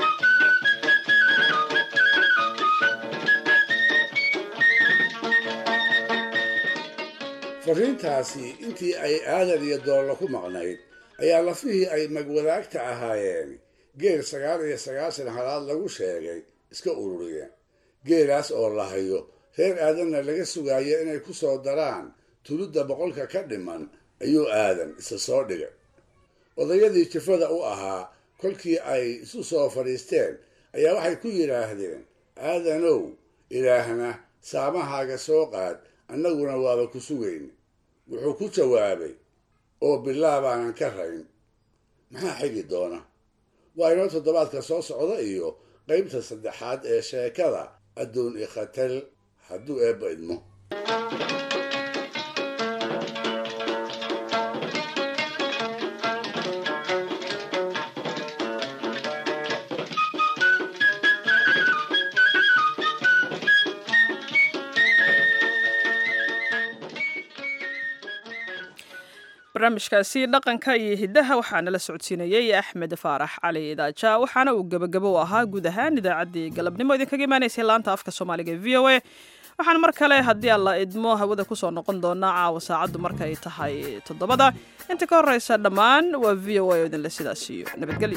fariintaasi intii ay aadan iyo doollo ku maqnayd ayaa lafihii ay magwadaagta ahaayeen geel sagaal iyo sagaashan halaad lagu sheegay iska ururiyeen geelaas oo la hayo reer aadanna laga sugaayo inay ku soo daraan tulidda boqolka ka dhiman ayuu aadan isa soo dhigay odayadii jifada u ahaa kolkii ay isu soo fadhiisteen ayaa waxay ku yidhaahdeen aadanow ilaahna saamahaaga soo qaad annaguna waaba ku sugayn wuxuu ku jawaabay oo bilaa baanan ka rayn maxaa xigi doona waa inoo toddobaadka soo socda iyo qaybta saddexaad ee sheekada adduun ikhatal hadduu eebba idmo barnaamijkaasi dhaqanka iyo hiddaha waxaa nala socodsiinayey axmed faarax cali idaaja waxaana uu gebagabo u ahaa guud ahaan idaacaddii galabnimo idinkaga imaanaysay laanta afka soomaaliga v o a waxaan mar kale haddii alla idmo hawada kusoo noqon doonaa caawa saacaddu markay tahay toddobada inta ka horreysa dhammaan waa v o a oo idinle sidaas iyo nabadgelyo